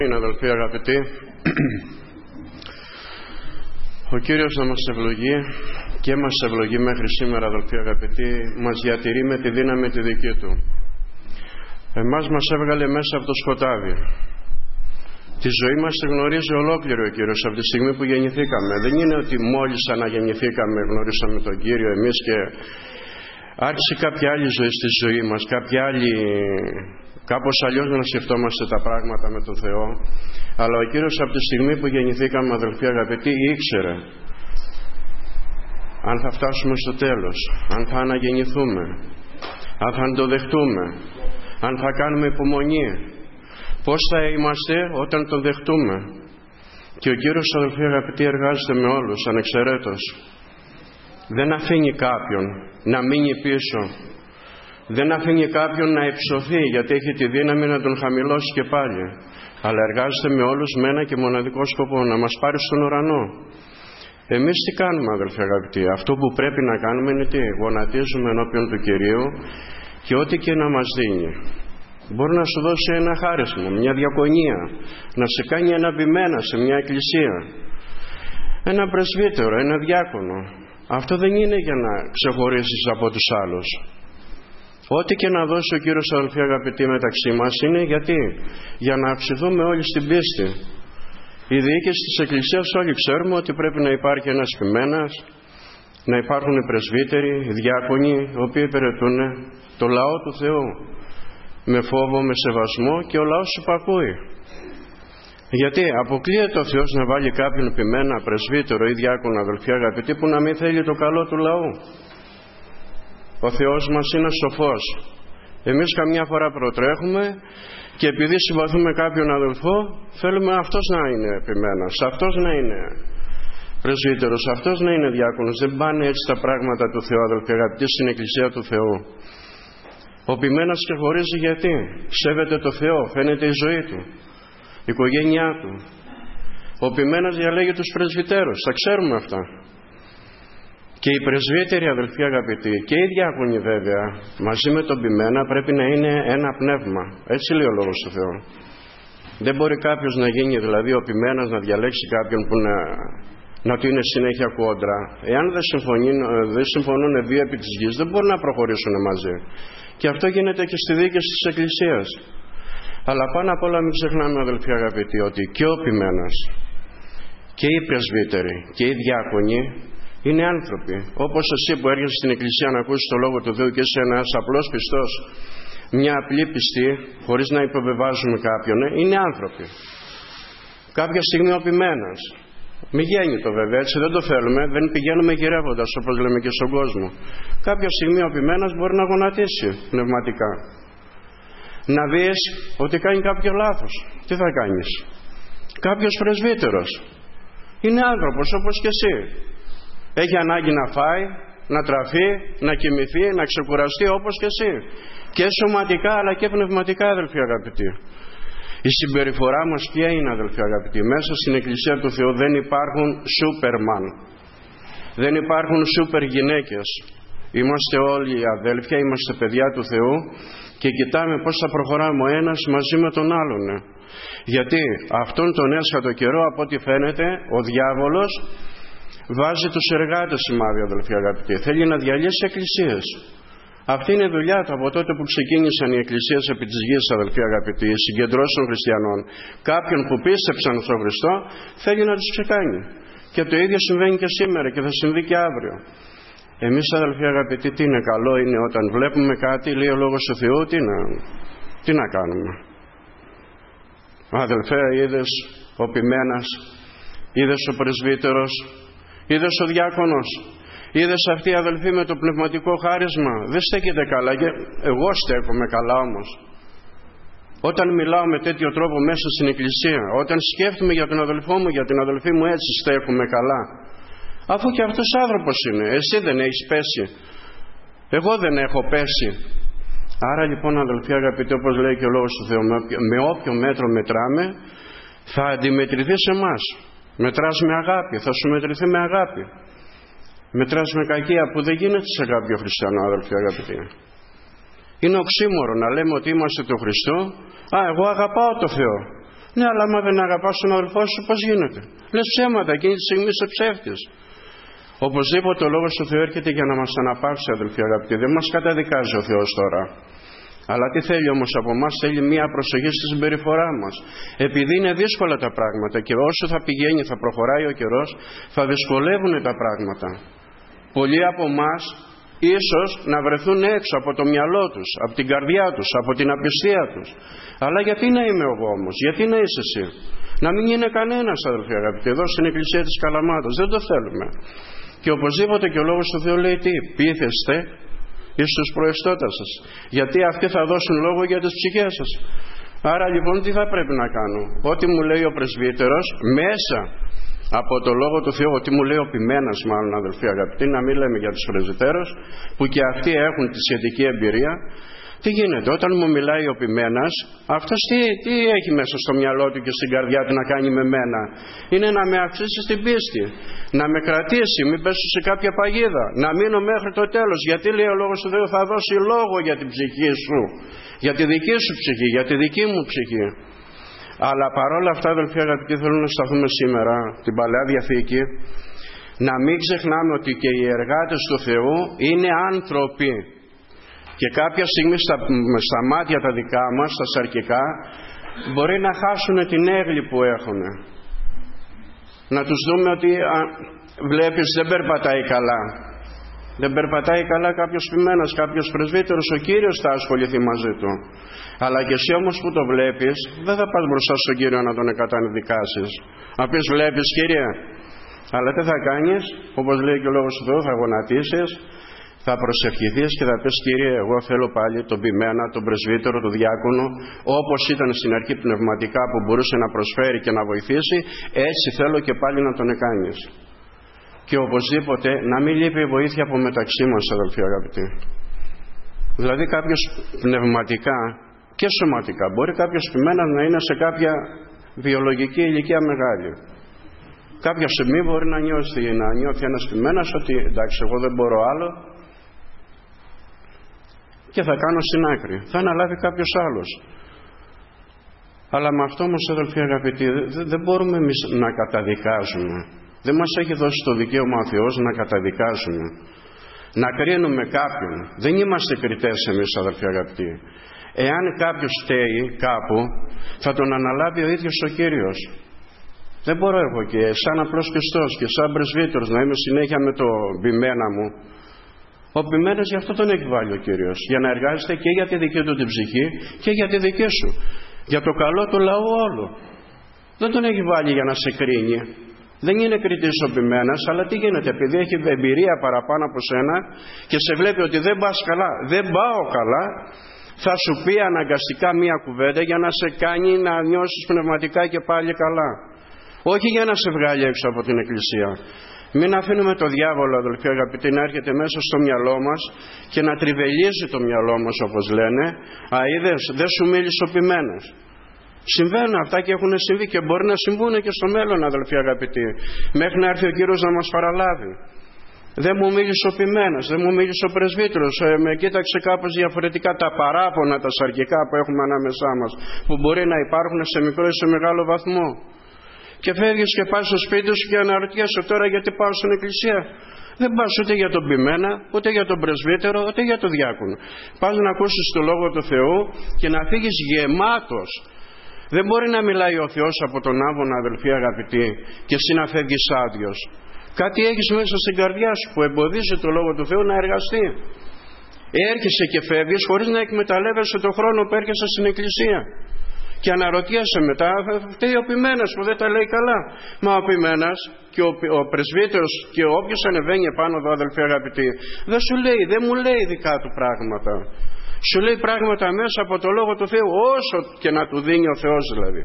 Είναι, αδελφοί αγαπητοί, ο Κύριος να μας ευλογεί και μας ευλογεί μέχρι σήμερα, αδελφοί αγαπητοί, μας διατηρεί με τη δύναμη τη δική Του. Εμάς μας έβγαλε μέσα από το σκοτάδι. Τη ζωή μας τη γνωρίζει ολόκληρο ο Κύριος από τη στιγμή που γεννηθήκαμε. Δεν είναι ότι μόλις αναγεννηθήκαμε γνωρίσαμε τον Κύριο εμείς και άρχισε κάποια άλλη ζωή στη ζωή μας, κάποια άλλη, κάπως αλλιώς να σκεφτόμαστε τα πράγματα με τον Θεό. Αλλά ο Κύριος από τη στιγμή που γεννηθήκαμε, αδελφοί αγαπητοί, ήξερε αν θα φτάσουμε στο τέλος, αν θα αναγεννηθούμε, αν θα το δεχτούμε, αν θα κάνουμε υπομονή, πώς θα είμαστε όταν το δεχτούμε. Και ο Κύριος, αδελφοί αγαπητοί, εργάζεται με όλους ανεξαιρέτως. Δεν αφήνει κάποιον να μείνει πίσω. Δεν αφήνει κάποιον να υψωθεί, γιατί έχει τη δύναμη να τον χαμηλώσει και πάλι. Αλλά εργάζεται με όλους με ένα και μοναδικό σκοπό, να μας πάρει στον ουρανό. Εμείς τι κάνουμε, αδελφοί αγαπητοί? Αυτό που πρέπει να κάνουμε είναι τι? Γονατίζουμε ενώπιον του Κυρίου και ό,τι και να μας δίνει. Μπορεί να σου δώσει ένα χάρισμα, μια διακονία, να σε κάνει ένα ποιμένα σε μια εκκλησία, ένα πρεσβύτερο, ένα διάκονο. Αυτό δεν είναι για να ξεχωρίσεις από τους άλλους. Ό,τι και να δώσει ο Κύριος, αδελφοί αγαπητοί, μεταξύ μας είναι γιατί? Για να αυξηθούμε όλοι στην πίστη. Η διοίκηση της Εκκλησίας όλοι ξέρουμε ότι πρέπει να υπάρχει ένας ποιμένας, να υπάρχουν οι πρεσβύτεροι, οι διάκονοι, οι οποίοι υπηρετούν το λαό του Θεού με φόβο, με σεβασμό, και ο λαός υπακούει. Γιατί αποκλείεται ο Θεός να βάλει κάποιον ποιμένα, πρεσβύτερο ή διάκονο, αδελφοί αγαπητοί, που να μην θέλει το καλό του λαού. Ο Θεός μας είναι σοφός. Εμείς καμιά φορά προτρέχουμε και επειδή συμπαθούμε κάποιον αδελφό, θέλουμε αυτός να είναι ποιμένας, αυτός να είναι πρεσβύτερος, αυτός να είναι διάκονος. Δεν πάνε έτσι τα πράγματα του Θεού, αδελφοί αγαπητοί, στην Εκκλησία του Θεού. Ο ποιμένας ξεχωρίζει γιατί? Σέβεται το Θεό, φαίνεται η ζωή του, η οικογένειά του. Ο ποιμένας διαλέγει τους πρεσβυτέρους, τα ξέρουμε αυτά. Και οι πρεσβύτεροι, αδελφοί αγαπητοί, και οι διάκονοι βέβαια, μαζί με τον ποιμένα πρέπει να είναι ένα πνεύμα. Έτσι λέει ο Λόγος του Θεού. Δεν μπορεί κάποιος να γίνει δηλαδή ο ποιμένας, να διαλέξει κάποιον που να του είναι συνέχεια κόντρα. Εάν δεν συμφωνούν δύο επί της γης, δεν μπορούν να προχωρήσουν μαζί. Και αυτό γίνεται και στη διοίκηση της Εκκλησίας. Αλλά πάνω απ' όλα μην ξεχνάμε, αδελφοί αγαπητοί, ότι και ο ποιμένας και οι πρεσβύτεροι και οι διάκονοι είναι άνθρωποι. Όπως εσύ που έρχεσαι στην Εκκλησία να ακούσεις το Λόγο του Θεού και είσαι ένας απλός πιστός, μια απλή πιστή, χωρίς να υποβεβάζουμε κάποιον, είναι άνθρωποι. Κάποια στιγμή ο ποιμένας, μη γέννητο βέβαια, έτσι δεν το θέλουμε, δεν πηγαίνουμε γυρεύοντας όπως λέμε και στον κόσμο. Κάποια στιγμή ο ποιμένας μπορεί να γονατίσει πνευματικά. Να δεις ότι κάνει κάποιο λάθος. Τι θα κάνεις? Κάποιος πρεσβύτερος είναι άνθρωπος όπως και εσύ. Έχει ανάγκη να φάει, να τραφεί, να κοιμηθεί, να ξεκουραστεί όπως και εσύ. Και σωματικά αλλά και πνευματικά, αδελφοί αγαπητοί. Η συμπεριφορά μας ποια είναι, αδελφοί αγαπητοί? Μέσα στην Εκκλησία του Θεού δεν υπάρχουν σούπερμαν. Δεν υπάρχουν σούπερ γυναίκες. Είμαστε όλοι αδέλφια, είμαστε παιδιά του Θεού και κοιτάμε πώς θα προχωράμε ο ένας μαζί με τον άλλον. Γιατί αυτόν τον έσχατο καιρό, από ό,τι φαίνεται, ο διάβολος βάζει τους εργάτες σημάδι, αδελφοί αγαπητοί. Θέλει να διαλύσει εκκλησίες. Αυτή είναι η δουλειά του από τότε που ξεκίνησαν οι εκκλησίες επί της γης, αδελφοί αγαπητοί, οι συγκεντρώσεις των χριστιανών. Κάποιον που πίστεψαν στον Χριστό θέλει να τους ξεκάνει. Και το ίδιο συμβαίνει και σήμερα και θα συμβεί και αύριο. Εμείς, αδελφοί αγαπητοί, τι είναι? Καλό είναι όταν βλέπουμε κάτι, λέει ο Λόγος του Θεού, τι να κάνουμε? Αδελφέ, είδες ο ποιμένας, είδες ο πρεσβύτερος, είδες ο διάκονος, είδες αυτοί οι αδελφοί με το πνευματικό χάρισμα? Δεν στέκεται καλά. Και εγώ στέκομαι καλά όμως. Όταν μιλάω με τέτοιο τρόπο μέσα στην Εκκλησία, όταν σκέφτομαι για τον αδελφό μου, για την αδελφή μου, έτσι στέκομαι καλά. Αφού και αυτός άνθρωπος είναι. Εσύ δεν έχεις πέσει. Εγώ δεν έχω πέσει. Άρα λοιπόν, αδελφοί αγαπητοί, όπως λέει και ο Λόγος του Θεού, με όποιο μέτρο μετράμε θα αντιμετρηθεί σε εμάς. Μετράς με αγάπη, θα σου μετρηθεί με αγάπη. Μετράς με κακία, που δεν γίνεται σε κάποιο χριστιανό, αδελφοί αγαπητοί. Είναι οξύμορο να λέμε ότι είμαστε του Χριστού. Εγώ αγαπάω το Θεό. Ναι, αλλά άμα δεν αγαπάς τον αδελφό σου, πώς γίνεται? Λες ψέματα, εκείνη τη στιγμή είσαι ψεύτης. Οπωσδήποτε ο Λόγος του Θεού έρχεται για να μας αναπαύσει, αδελφοί αγαπητοί. Δεν μας καταδικάζει ο Θεός τώρα. Αλλά τι θέλει όμως από εμάς? Θέλει μία προσοχή στη συμπεριφορά μας. Επειδή είναι δύσκολα τα πράγματα και όσο θα πηγαίνει, θα προχωράει ο καιρός, θα δυσκολεύουν τα πράγματα. Πολλοί από εμάς ίσως να βρεθούν έξω από το μυαλό τους, από την καρδιά τους, από την απιστία τους. Αλλά γιατί να είμαι εγώ όμως? Γιατί να είσαι εσύ? Να μην είναι κανένας, αδελφοί αγαπητοί, εδώ στην Εκκλησία της Καλαμάτας. Δεν το θέλουμε. Και οπωσδήποτε και ο Λόγος του Θεού λέει τι? Πείθεστε εις τους προεστώτας σας, γιατί αυτοί θα δώσουν λόγο για τις ψυχές σας. Άρα λοιπόν τι θα πρέπει να κάνω? Ό,τι μου λέει ο πρεσβύτερος μέσα από το Λόγο του Θεού, ό,τι μου λέει ο ποιμένας, μάλλον αδελφοί αγαπητοί, να μην λέμε για τους πρεσβυτέρους που και αυτοί έχουν τη σχετική εμπειρία. Τι γίνεται? Όταν μου μιλάει ο ποιμένας, αυτός τι έχει μέσα στο μυαλό του και στην καρδιά του να κάνει με μένα? Είναι να με αυξήσει στην πίστη, να με κρατήσει, μην πέσω σε κάποια παγίδα, να μείνω μέχρι το τέλος. Γιατί λέει ο Λόγος του Θεού θα δώσει λόγο για την ψυχή σου, για τη δική σου ψυχή, για τη δική μου ψυχή. Αλλά παρόλα αυτά, αδελφοί αγαπητοί, θέλω να σταθούμε σήμερα την Παλαιά Διαθήκη, να μην ξεχνάμε ότι και οι εργάτες του Θεού είναι άνθρωποι. Και κάποια στιγμή στα μάτια τα δικά μας, τα σαρκικά, μπορεί να χάσουν την έγκλη που έχουν. Να τους δούμε ότι βλέπεις δεν περπατάει καλά. Δεν περπατάει καλά κάποιος ποιμένας, κάποιος πρεσβύτερος, ο Κύριος θα ασχοληθεί μαζί του. Αλλά και εσύ όμως που το βλέπεις, δεν θα πας μπροστά στον Κύριο να τον εκατανεδικάσεις. Να πεις βλέπεις Κύριε, αλλά τι θα κάνεις? Όπως λέει και ο Λόγος του Θεού, θα γονατίσεις, θα προσευχηθείς και θα πεις Κύριε, εγώ θέλω πάλι τον ποιμένα, τον πρεσβύτερο, τον διάκονο, όπως ήταν στην αρχή πνευματικά που μπορούσε να προσφέρει και να βοηθήσει, έτσι θέλω και πάλι να τον εκάνεις. Και οπωσδήποτε να μην λείπει η βοήθεια από μεταξύ μας, αδελφοί αγαπητοί. Δηλαδή κάποιος πνευματικά και σωματικά, μπορεί κάποιος ποιμένας να είναι σε κάποια βιολογική ηλικία μεγάλη. Κάποια στιγμή μπορεί να νιώθει ένας ποιμένας ότι εντάξει, εγώ δεν μπορώ άλλο και θα κάνω στην άκρη. Θα αναλάβει κάποιος άλλος. Αλλά με αυτό όμως, αδελφοί αγαπητοί, δεν μπορούμε εμείς να καταδικάζουμε. Δεν μας έχει δώσει το δικαίωμα ο Θεός να καταδικάζουμε, να κρίνουμε κάποιον. Δεν είμαστε κριτές εμείς, αδελφοί αγαπητοί. Εάν κάποιος φταίει κάπου, θα τον αναλάβει ο ίδιος ο Κύριος. Δεν μπορώ εγώ και σαν απλός πιστός και σαν πρεσβύτερος να είμαι συνέχεια με το ποιμένα μου. Ο ποιμένας γι' αυτό τον έχει βάλει ο Κύριος, για να εργάζεται και για τη δική του την ψυχή και για τη δική σου, για το καλό του λαού όλου. Δεν τον έχει βάλει για να σε κρίνει. Δεν είναι κριτής ο ποιμένας, αλλά τι γίνεται? Επειδή έχει εμπειρία παραπάνω από σένα και σε βλέπει ότι δεν πας καλά, δεν πάω καλά, θα σου πει αναγκαστικά μία κουβέντα για να σε κάνει να νιώσεις πνευματικά και πάλι καλά. Όχι για να σε βγάλει έξω από την Εκκλησία. Μην αφήνουμε το διάβολο, αδελφοί αγαπητοί, να έρχεται μέσα στο μυαλό μας και να τριβελίζει το μυαλό μας, όπως λένε. Είδες, δεν σου μίλησε ο ποιμένας. Συμβαίνουν αυτά και έχουν συμβεί και μπορεί να συμβούν και στο μέλλον, αδελφοί αγαπητοί, μέχρι να έρθει ο Κύριος να μας παραλάβει. Δεν μου μίλησε ο ποιμένας, δεν μου μίλησε ο πρεσβύτερος, με κοίταξε κάπως διαφορετικά. Τα παράπονα, τα σαρκικά που έχουμε ανάμεσά μας, που μπορεί να υπάρχουν σε μικρό ή σε μεγάλο βαθμό. Και φεύγεις και πας στο σπίτι σου και αναρωτιέσαι τώρα γιατί πάω στην Εκκλησία. Δεν πας ούτε για τον ποιμένα, ούτε για τον πρεσβύτερο, ούτε για τον διάκονο. Πας να ακούσεις το Λόγο του Θεού και να φύγεις γεμάτος. Δεν μπορεί να μιλάει ο Θεός από τον άβονα, αδελφοί αγαπητοί, και εσύ να φεύγεις άδειος. Κάτι έχεις μέσα στην καρδιά σου που εμποδίζει το Λόγο του Θεού να εργαστεί. Έρχεσαι και φεύγεις χωρίς να εκμεταλλεύεσαι τον χρόνο που έρχεσαι στην Εκκλησία. Και αναρωτιέσαι μετά, φταίει ο ποιμένας που δεν τα λέει καλά. Μα ο ποιμένας και ο πρεσβύτερος και όποιος ανεβαίνει επάνω εδώ, αδελφοί αγαπητοί, δεν σου λέει, δεν μου λέει δικά του πράγματα. Σου λέει πράγματα μέσα από το Λόγο του Θεού, όσο και να του δίνει ο Θεός δηλαδή.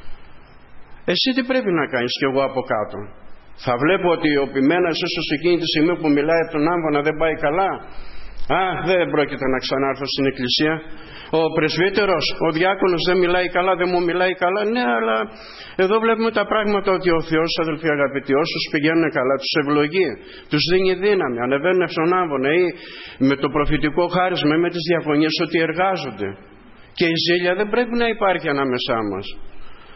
Εσύ τι πρέπει να κάνεις κι εγώ από κάτω? Θα βλέπω ότι ο ποιμένας ίσως εκείνη τη στιγμή που μιλάει από τον άμβονα δεν πάει καλά. Δεν πρόκειται να ξανάρθω στην Εκκλησία. Ο πρεσβύτερος, ο διάκονος δεν μιλάει καλά, δεν μου μιλάει καλά. Ναι, αλλά εδώ βλέπουμε τα πράγματα ότι ο Θεός, αδελφοί αγαπητοί, όσους πηγαίνουν καλά, τους ευλογεί, τους δίνει δύναμη, ανεβαίνουν στον άμβονα ή με το προφητικό χάρισμα ή με τις διακονίες ότι εργάζονται. Και η ζήλια δεν πρέπει να υπάρχει ανάμεσά μας.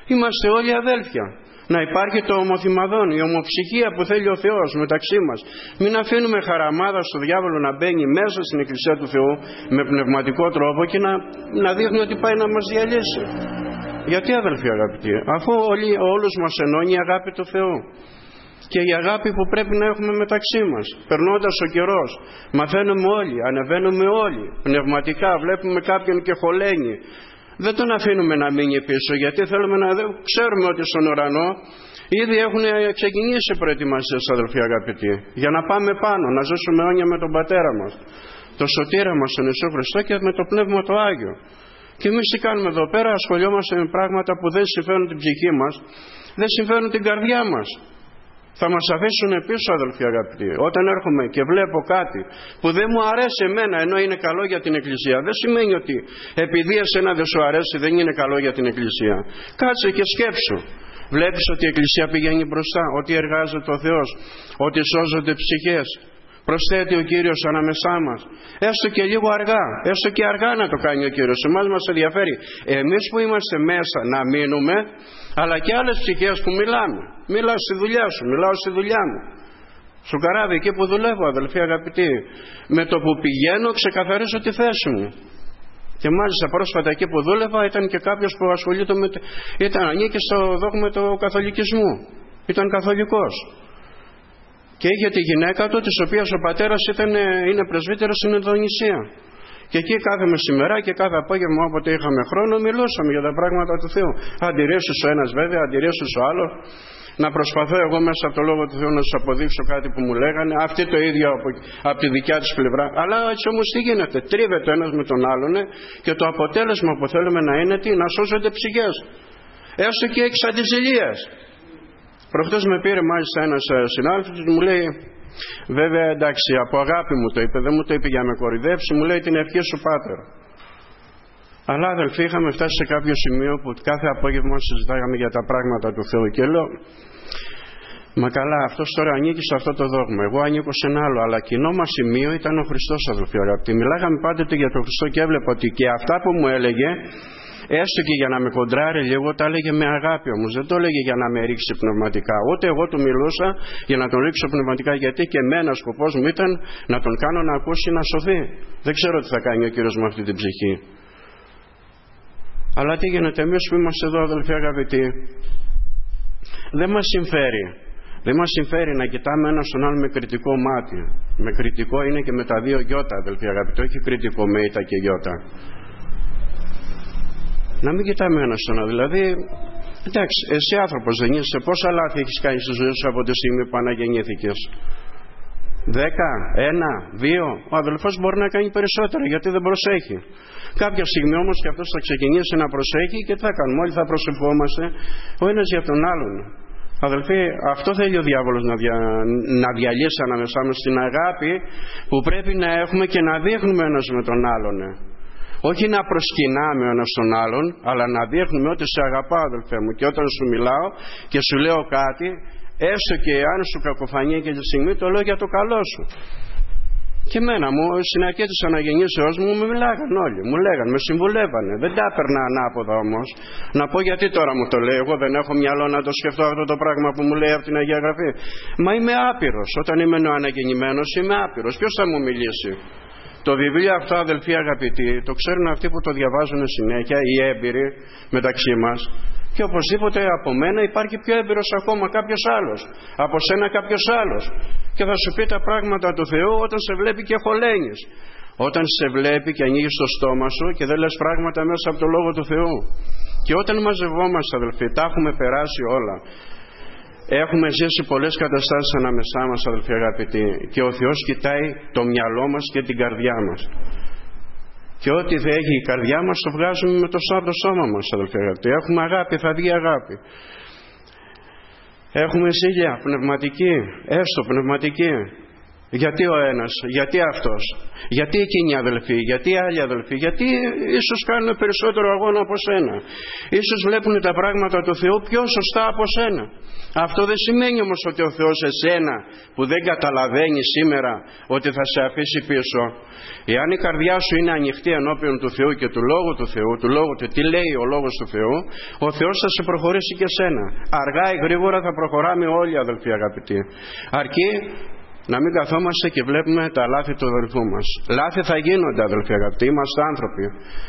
Είμαστε όλοι αδέλφια. Να υπάρχει το ομοθυμαδόν, η ομοψυχία που θέλει ο Θεός μεταξύ μας. Μην αφήνουμε χαραμάδα στο διάβολο να μπαίνει μέσα στην Εκκλησία του Θεού με πνευματικό τρόπο και να δείχνει ότι πάει να μας διαλύσει. Γιατί, αδελφοί αγαπητοί? Αφού όλους μας ενώνει η αγάπη του Θεού και η αγάπη που πρέπει να έχουμε μεταξύ μας. Περνώντας ο καιρός, μαθαίνουμε όλοι, ανεβαίνουμε όλοι πνευματικά, βλέπουμε κάποιον και χωλαίνει. Δεν τον αφήνουμε να μείνει πίσω, γιατί θέλουμε να ξέρουμε ότι στον ουρανό ήδη έχουν ξεκινήσει προετοιμασίες, αδελφοί αγαπητοί, για να πάμε πάνω, να ζήσουμε αιώνια με τον Πατέρα μας, τον Σωτήρα μας, τον Ιησού Χριστό, και με το Πνεύμα το Άγιο. Και εμείς τι κάνουμε εδώ πέρα? Ασχολιόμαστε με πράγματα που δεν συμφέρουν την ψυχή μας, δεν συμφέρουν την καρδιά μας. Θα μας αφήσουν πίσω, αδελφοί αγαπητοί. Όταν έρχομαι και βλέπω κάτι που δεν μου αρέσει εμένα, ενώ είναι καλό για την Εκκλησία, δεν σημαίνει ότι επειδή εσένα δεν σου αρέσει δεν είναι καλό για την Εκκλησία. Κάτσε και σκέψου. Βλέπεις ότι η Εκκλησία πηγαίνει μπροστά, ότι εργάζεται ο Θεός, ότι σώζονται ψυχές. Προσθέτει ο Κύριος ανάμεσά μας. Έστω και λίγο αργά, έστω και αργά να το κάνει ο Κύριος. Εμάς μας ενδιαφέρει εμείς που είμαστε μέσα να μείνουμε, αλλά και άλλες ψυχές που μιλάμε. Μιλάω στη δουλειά σου, μιλάω στη δουλειά μου, στο καράβι εκεί που δουλεύω, αδελφοί αγαπητοί. Με το που πηγαίνω ξεκαθαρίζω τη θέση μου. Και μάλιστα πρόσφατα εκεί που δούλευα ήταν και κάποιος που ασχολείται ανήκει στο δόγμα του καθολικισμού. Ήταν καθολικός. Και είχε τη γυναίκα του, της οποίας ο πατέρας είναι πρεσβύτερος στην Ινδονησία. Και εκεί κάθε μεσημερά και κάθε απόγευμα, όποτε είχαμε χρόνο, μιλούσαμε για τα πράγματα του Θεού. Αντιρρήσεις ο ένας βέβαια, αντιρρήσεις ο άλλος. Να προσπαθώ εγώ μέσα από το Λόγο του Θεού να τους αποδείξω κάτι που μου λέγανε. Αυτή το ίδιο από τη δικιά της πλευρά. Αλλά έτσι όμως τι γίνεται? Τρίβεται ο ένας με τον άλλον και το αποτέλεσμα που θέλουμε να είναι τι? Να σώζονται ψυχές. Έστω και εξ αντιζηλίας. Προχτές με πήρε μάλιστα ένας συνάδελφος και μου λέει, βέβαια εντάξει από αγάπη μου το είπε, δεν μου το είπε για να με κορυδέψει, μου λέει την ευχή σου πάτερ. Αλλά αδελφοί είχαμε φτάσει σε κάποιο σημείο που κάθε απόγευμα συζητάγαμε για τα πράγματα του Θεού και λέω, μα καλά, αυτός τώρα ανήκει σε αυτό το δόγμα, εγώ ανήκω σε ένα άλλο, αλλά κοινό μας σημείο ήταν ο Χριστός, αδελφοί αγαπητοί. Μιλάγαμε πάντοτε για τον Χριστό και έβλεπα ότι και αυτά που μου έλεγε, έστω και για να με κοντράρει λίγο, τα έλεγε με αγάπη όμως, δεν το έλεγε για να με ρίξει πνευματικά. Ούτε εγώ του μιλούσα για να τον ρίξω πνευματικά, γιατί και εμένα σκοπός μου ήταν να τον κάνω να ακούσει, να σωθεί. Δεν ξέρω τι θα κάνει ο Κύριος με αυτή την ψυχή. Αλλά τι γίνεται? Εμείς που είμαστε εδώ, αδελφοί αγαπητοί, δεν μας συμφέρει. Δεν μας συμφέρει να κοιτάμε ένα στον άλλο με κριτικό μάτι. Με κριτικό είναι και με τα δύο γιώτα, αδελφοί αγαπητοί, όχι κριτικό με ήτα και γιώτα. Να μην κοιτάμε ένα στον άλλο. Δηλαδή, εντάξει, εσύ άνθρωπος δεν είσαι? Πόσα λάθη έχεις κάνει στη ζωή σου από τη στιγμή που αναγεννήθηκες? 10, 1, 2. Ο αδελφός μπορεί να κάνει περισσότερα γιατί δεν προσέχει. Κάποια στιγμή όμως και αυτός θα ξεκινήσει να προσέχει και τι θα κάνουμε? Όλοι θα προσευχόμαστε ο ένας για τον άλλον. Αδελφοί, αυτό θέλει ο διάβολος να διαλύσει ανάμεσά μας, την αγάπη που πρέπει να έχουμε και να δείχνουμε ένας με τον άλλον. Όχι να προσκυνάμε ο ένας τον άλλον, αλλά να δείχνουμε ότι σε αγαπάω, αδελφέ μου, και όταν σου μιλάω και σου λέω κάτι, έστω και αν σου κακοφανεί και τη στιγμή, το λέω για το καλό σου. Και εμένα μου, στην αρχή της αναγεννήσεώς μου, με μιλάγαν όλοι, μου λέγαν, με συμβουλεύανε. Δεν τα έπαιρνα ανάποδα όμως. Να πω γιατί τώρα μου το λέει, εγώ δεν έχω μυαλό να το σκεφτώ αυτό το πράγμα που μου λέει από την Αγία Γραφή. Μα είμαι άπειρος, όταν είμαι νεοαναγεννημένος είμαι άπειρος. Ποιος θα μου μιλήσει? Το βιβλίο αυτό, αδελφοί αγαπητοί, το ξέρουν αυτοί που το διαβάζουν συνέχεια, οι έμπειροι μεταξύ μας. Και οπωσδήποτε από μένα υπάρχει πιο έμπειρος ακόμα κάποιος άλλος. Από σένα κάποιος άλλος. Και θα σου πει τα πράγματα του Θεού όταν σε βλέπει και χωλένεις. Όταν σε βλέπει και ανοίγεις το στόμα σου και δεν λες πράγματα μέσα από το Λόγο του Θεού. Και όταν μαζευόμαστε, αδελφοί, τα έχουμε περάσει όλα. Έχουμε ζήσει πολλές καταστάσεις ανάμεσά μας, αδελφοί αγαπητοί. Και ο Θεός κοιτάει το μυαλό μας και την καρδιά μας. Και ό,τι δεν έχει η καρδιά μας το βγάζουμε με το σώμα μας, αδελφοί αγαπητοί. Έχουμε αγάπη, θα βγει αγάπη. Έχουμε ζήλια πνευματική, έστω πνευματική. Γιατί ο ένας, γιατί αυτός, γιατί εκείνοι οι αδελφοί, γιατί οι άλλοι αδελφοί, γιατί ίσως κάνουν περισσότερο αγώνα από σένα, ίσως βλέπουν τα πράγματα του Θεού πιο σωστά από σένα. Αυτό δεν σημαίνει όμως ότι ο Θεός εσένα που δεν καταλαβαίνει σήμερα ότι θα σε αφήσει πίσω. Εάν η καρδιά σου είναι ανοιχτή ενώπιον του Θεού και του Λόγου του Θεού, του Λόγου του τι λέει ο Λόγος του Θεού, ο Θεός θα σε προχωρήσει και σένα. Αργά ή γρήγορα θα προχωράμε όλοι, αδελφοί αγαπητοί. Αρκεί να μην καθόμαστε και βλέπουμε τα λάθη του αδελφού μας. Λάθη θα γίνονται, αδελφοί αγαπητοί, είμαστε άνθρωποι.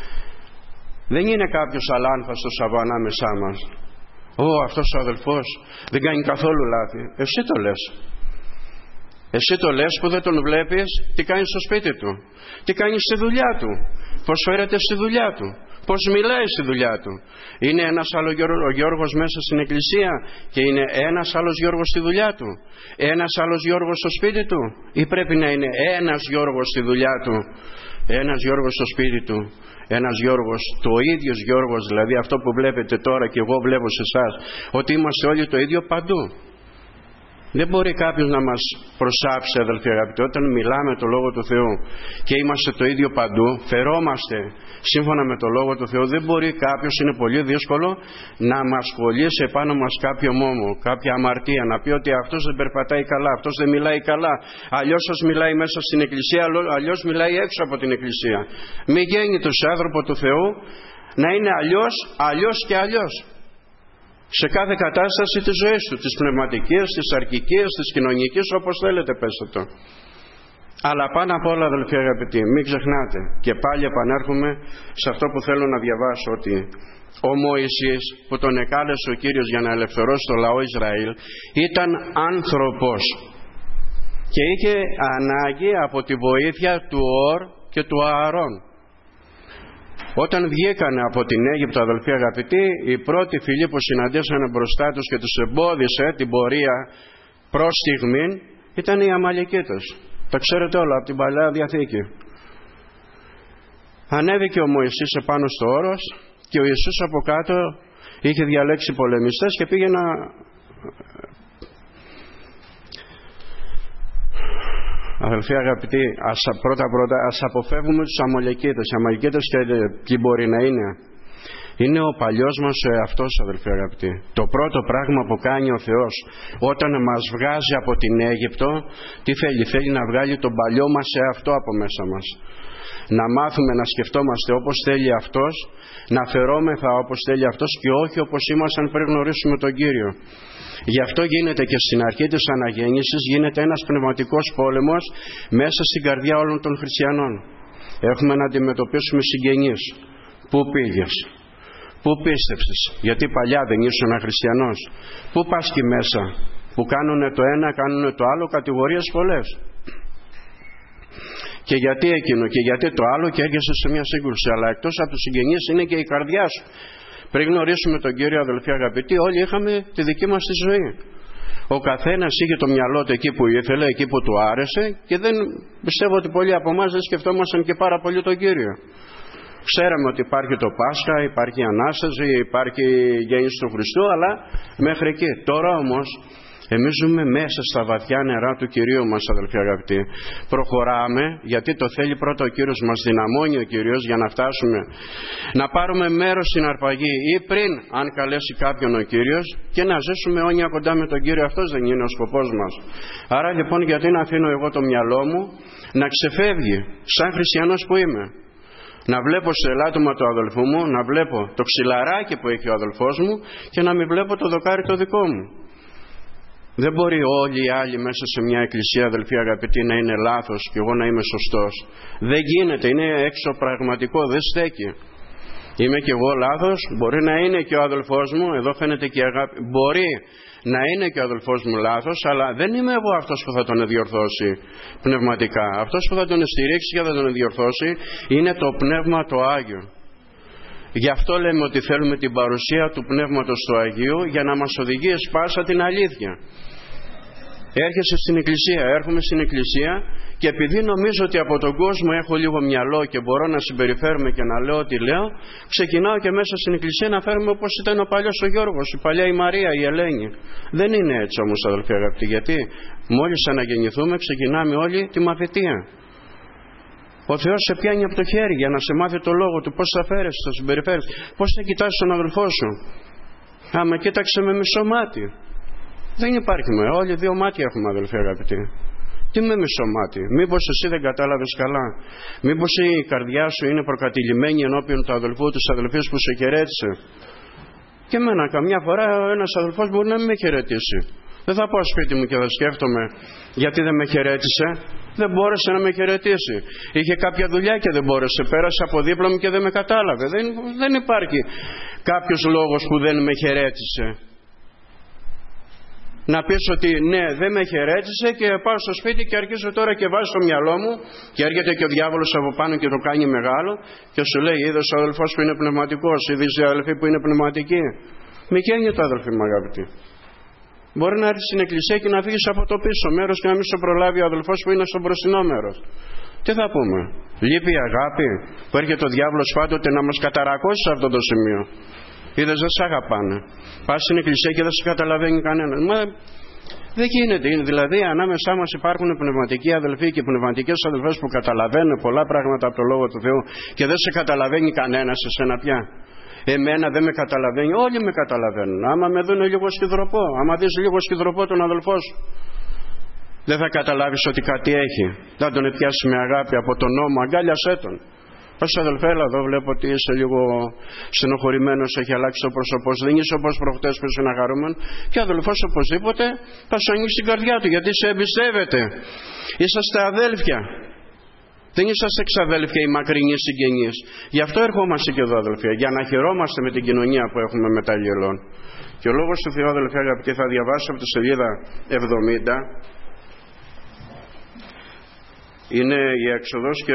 Δεν είναι κάποιος αλάνθαστος από ανάμεσά μας. Αυτός ο αδελφός δεν κάνει καθόλου λάθη. Εσύ το λες. Εσύ το λες που δεν τον βλέπεις τι κάνει στο σπίτι του, τι κάνει στη δουλειά του, πώς φέρεται στη δουλειά του, πώς μιλάει στη δουλειά του. Είναι ένας άλλος Γιώργος μέσα στην εκκλησία και είναι ένας άλλος Γιώργος στη δουλειά του, ένας άλλος Γιώργος στο σπίτι του, ή πρέπει να είναι ένας Γιώργος στη δουλειά του, ένας Γιώργος στο σπίτι του, ένας Γιώργος, το ίδιος Γιώργος, δηλαδή αυτό που βλέπετε τώρα και εγώ βλέπω σε εσάς, ότι είμαστε όλοι το ίδιο παντού. Δεν μπορεί κάποιος να μας προσάψει, αδελφοί αγαπητοί, όταν μιλάμε το Λόγο του Θεού και είμαστε το ίδιο παντού, φερόμαστε σύμφωνα με το Λόγο του Θεού. Δεν μπορεί κάποιος, είναι πολύ δύσκολο να μας κολλήσει επάνω μας κάποιο μόμο, κάποια αμαρτία, να πει ότι αυτός δεν περπατάει καλά, αυτός δεν μιλάει καλά, αλλιώς σας μιλάει μέσα στην εκκλησία, αλλιώς μιλάει έξω από την εκκλησία. Μη γέννητος άνθρωπο του Θεού να είναι αλλιώς και αλλιώς. Σε κάθε κατάσταση της ζωής του, της πνευματικής, της σαρκικής, της κοινωνικής, όπως θέλετε πέστε το. Αλλά πάνω απ' όλα, αδελφοί αγαπητοί, μην ξεχνάτε, και πάλι επανέρχομαι σε αυτό που θέλω να διαβάσω, ότι ο Μωυσής που τον εκάλεσε ο Κύριος για να ελευθερώσει το λαό Ισραήλ ήταν άνθρωπος και είχε ανάγκη από τη βοήθεια του Ορ και του Ααρών. Όταν βγήκανε από την Αίγυπτο, αδελφοί αγαπητοί, οι πρώτοι φίλοι που συναντήσανε μπροστά τους και τους εμπόδισε την πορεία προς στιγμήν ήταν οι Αμαλικίτες. Τα ξέρετε όλα από την Παλαιά Διαθήκη. Ανέβηκε ο Μωυσής επάνω στο όρος και ο Ιησούς από κάτω είχε διαλέξει πολεμιστές και πήγε να... Αδελφοί αγαπητοί, πρώτα ας αποφεύγουμε τους Αμαλικίτες. Οι Αμαλικίτες και ποιοι μπορεί να είναι. Είναι ο παλιός μας ο εαυτός, αδελφοί αγαπητοί. Το πρώτο πράγμα που κάνει ο Θεός όταν μας βγάζει από την Αίγυπτο, τι θέλει? Θέλει να βγάλει τον παλιό μας εαυτό από μέσα μας. Να μάθουμε να σκεφτόμαστε όπως θέλει Αυτός, να φερόμεθα όπως θέλει Αυτός και όχι όπως ήμασταν πριν γνωρίσουμε τον Κύριο. Γι' αυτό γίνεται και στην αρχή της αναγέννησης γίνεται ένας πνευματικός πόλεμος μέσα στην καρδιά όλων των χριστιανών. Έχουμε να αντιμετωπίσουμε συγγενείς. Πού πήγες? Πού πίστεψες? Γιατί παλιά δεν ήσουν χριστιανός? Πού πας εκεί μέσα? Που κάνουνε το ένα, κάνουνε το άλλο, κατηγορίες πολλές. Και γιατί εκείνο και γιατί το άλλο και έρχεσαι σε μια σύγκρουση. Αλλά εκτός από τους συγγενείς είναι και η καρδιά σου. Πριν γνωρίσουμε τον Κύριο, αδελφοί αγαπητοί, όλοι είχαμε τη δική μας τη ζωή. Ο καθένας είχε το μυαλό του εκεί που ήθελε, εκεί που του άρεσε και δεν πιστεύω ότι πολλοί από εμάς δεν σκεφτόμασταν και πάρα πολύ τον Κύριο. Ξέραμε ότι υπάρχει το Πάσχα, υπάρχει η Ανάσταση, υπάρχει η γέννηση του Χριστού, αλλά μέχρι εκεί. Τώρα όμως εμείς ζούμε μέσα στα βαθιά νερά του Κυρίου μας, αδελφοί αγαπητοί. Προχωράμε γιατί το θέλει πρώτα ο Κύριος, μας δυναμώνει ο Κύριος για να φτάσουμε να πάρουμε μέρος στην αρπαγή ή πριν, αν καλέσει κάποιον ο Κύριος, και να ζήσουμε αιώνια κοντά με τον Κύριο. Αυτός δεν είναι ο σκοπός μας. Άρα λοιπόν, γιατί να αφήνω εγώ το μυαλό μου να ξεφεύγει σαν χριστιανός που είμαι? Να βλέπω στο ελάττωμα του αδελφού μου, να βλέπω το ξυλαράκι που έχει ο αδελφός μου και να μην βλέπω το δοκάρι το δικό μου. Δεν μπορεί όλοι οι άλλοι μέσα σε μια εκκλησία, αδελφοί αγαπητοί, να είναι λάθος και εγώ να είμαι σωστός. Δεν γίνεται, είναι εξωπραγματικό, δεν στέκει. Είμαι και εγώ λάθος, μπορεί να είναι και ο αδελφός μου, εδώ φαίνεται και η αγάπη, μπορεί να είναι και ο αδελφός μου λάθος, αλλά δεν είμαι εγώ αυτός που θα τον διορθώσει πνευματικά. Αυτός που θα τον στηρίξει και θα τον διορθώσει είναι το Πνεύμα το Άγιο. Γι' αυτό λέμε ότι θέλουμε την παρουσία του Πνεύματος του Αγίου για να μας οδηγεί εις πάσα την αλήθεια. Έρχεσαι στην εκκλησία, έρχομαι στην εκκλησία και επειδή νομίζω ότι από τον κόσμο έχω λίγο μυαλό και μπορώ να συμπεριφέρομαι και να λέω ό,τι λέω, ξεκινάω και μέσα στην εκκλησία να φέρουμε όπως ήταν ο παλιός ο Γιώργος, η παλιά η Μαρία, η Ελένη. Δεν είναι έτσι όμως, αδελφοί αγαπητοί, γιατί μόλις αναγεννηθούμε ξεκινάμε όλοι τη μαθητεία. Ο Θεός σε πιάνει από το χέρι για να σε μάθει το λόγο του, πώς θα φέρεσαι, θα συμπεριφέρεσαι, πώς θα κοιτάσεις τον αδελφό σου. Άμα κοίταξε με μισό μάτι. Δεν υπάρχει όλοι δύο μάτια έχουμε, αδελφοί αγαπητοί. Τι με μισό μάτι? Μήπως εσύ δεν κατάλαβες καλά? Μήπως η καρδιά σου είναι προκατηλημένη ενώπιον του αδελφού, της αδελφής που σε χαιρέτησε? Και εμένα καμιά φορά ένας αδελφός μπορεί να μην με χαιρετήσει. Δεν θα πάω σπίτι μου και θα σκέφτομαι γιατί δεν με χαιρέτησε. Δεν μπόρεσε να με χαιρετήσει. Είχε κάποια δουλειά και δεν μπόρεσε. Πέρασε από δίπλα μου και δεν με κατάλαβε. Δεν υπάρχει κάποιος λόγος που δεν με χαιρέτησε. Να πεις ότι ναι, δεν με χαιρέτησε και πάω στο σπίτι και αρχίζω τώρα και βάζω στο μυαλό μου και έρχεται και ο διάβολος από πάνω και το κάνει μεγάλο και σου λέει: είδες ο αδελφός που είναι πνευματικός, είδες οι αδελφοί που είναι πνευματικοί. Μη καίνεται, αδελφοί μου αγαπητοί. Μπορεί να έρθεις στην εκκλησία και να φύγεις από το πίσω μέρος και να μην σε προλάβει ο αδελφός που είναι στο μπροστινό μέρος. Τι θα πούμε? Λείπει η αγάπη που έρχεται ο διάβολος πάντοτε να μας καταρακώσει σε αυτό το σημείο? Είδες, δεν σε αγαπάνε. Πας στην εκκλησία και δεν σε καταλαβαίνει κανένα. Μα δεν γίνεται. Δηλαδή ανάμεσά μας υπάρχουν πνευματικοί αδελφοί και πνευματικές αδελφές που καταλαβαίνουν πολλά πράγματα από το Λόγο του Θεού και δεν σε καταλαβαίνει κανένα σε σένα πια. Εμένα δεν με καταλαβαίνει, όλοι με καταλαβαίνουν. Άμα με δουν λίγο σκυδροπό, άμα δεις λίγο σκυδροπό τον αδελφό σου, δεν θα καταλάβεις ότι κάτι έχει. Δεν τον πιάσει με αγάπη από τον νόμο, αγκάλιασέ τον. Ως αδελφέ, έλα εδώ, βλέπω ότι είσαι λίγο στενοχωρημένος, έχει αλλάξει το πρόσωπό σου. Δεν είσαι όπως προχτές που ήσουν χαρούμενο. Και ο αδελφός οπωσδήποτε θα σου ανοίξει την καρδιά του, γιατί σε εμπιστεύεται. Είσαστε αδέλφια. Δεν είσαστε εξαδέλφια οι μακρινοί συγγενείς. Γι' αυτό ερχόμαστε και εδώ, αδελφοί, για να χαιρόμαστε με την κοινωνία που έχουμε με τα αγγελών. Και ο λόγος του Θεού, αδελφοί αγαπητοί, θα διαβάσω από τη σελίδα 70. Είναι η έξοδος και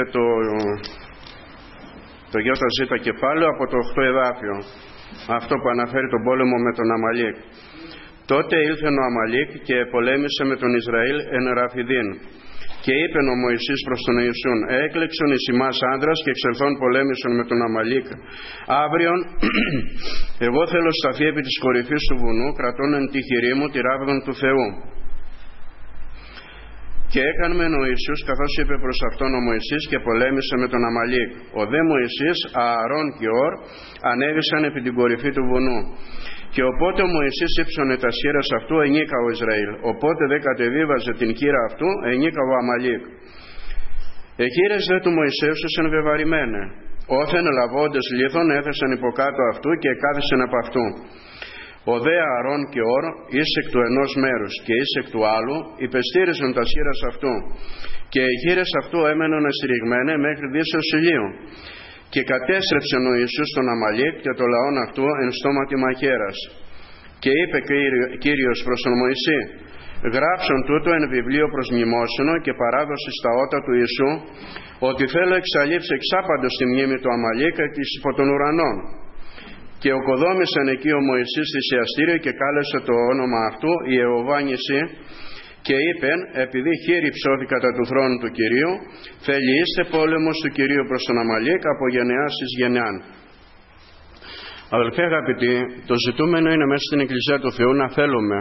το ΙΖ κεφάλαιο από το 8 εδάφιο. Αυτό που αναφέρει τον πόλεμο με τον Αμαλίκ. Τότε ήλθεν ο Αμαλίκ και πολέμησε με τον Ισραήλ εν Ραφιδίν. Και είπε ο Μωυσής προς τον Ιησούν: έκλεξον εις ημάς άντρας και εξελθόν πολέμησον με τον Αμαλίκ. Αύριον εγώ θέλω σταθεί επί της κορυφής του βουνού, κρατών εν τη χειρή μου τη ράβδον του Θεού. Και έκανμεν ο Ιησούς καθώς είπε προς αυτόν ο Μωυσής και πολέμησε με τον Αμαλίκ. Ο δε Μωυσής, Ααρών και Ορ ανέβησαν επί την κορυφή του βουνού. Και οπότε ο Μωυσής ύψωνε τα σχήρας αυτού, ενίκα ο Ισραήλ. Οπότε δε κατεβίβαζε την κύρα αυτού, ενίκα ο Αμαλίκ. Εχείρες δε του Μωυσέου ήσαν βεβαρημένε. Όθεν λαβώντες λίθον έθεσαν υποκάτω αυτού και εκάθισεν από αυτού. Ο δε Ααρών και Ορ εις εκ του ενός μέρους και εις εκ του άλλου υπεστήριζαν τα σχήρας αυτού. Και οι χείρες αυτού έμεναν εστηριγμένε μέχρι δύσεως ηλίου. Και κατέστρεψε ο Ιησούς τον Αμαλίκ και το λαόν αυτού εν στόματι μαχαίρας. Και είπε Κύριος προς τον Μωυσή: γράψον τούτο εν βιβλίο προς μνημόσυνο και παράδοση στα ότα του Ιησού, ότι θέλω εξαλείψει εξάπαντος τη μνήμη του Αμαλίκ εις υπό των ουρανών. Και οκοδόμησαν εκεί ο Μωυσής θυσιαστήριο και κάλεσε το όνομα αυτού Ιεχωβά Νισί. Και είπεν: επειδή χείρι ψώθη κατά του θρόνου του Κυρίου, θέλει είστε πόλεμος του Κυρίου προς τον Αμαλίκ από γενεάς εις γενεάν. Αδελφοί αγαπητοί, το ζητούμενο είναι μέσα στην Εκκλησία του Θεού να θέλουμε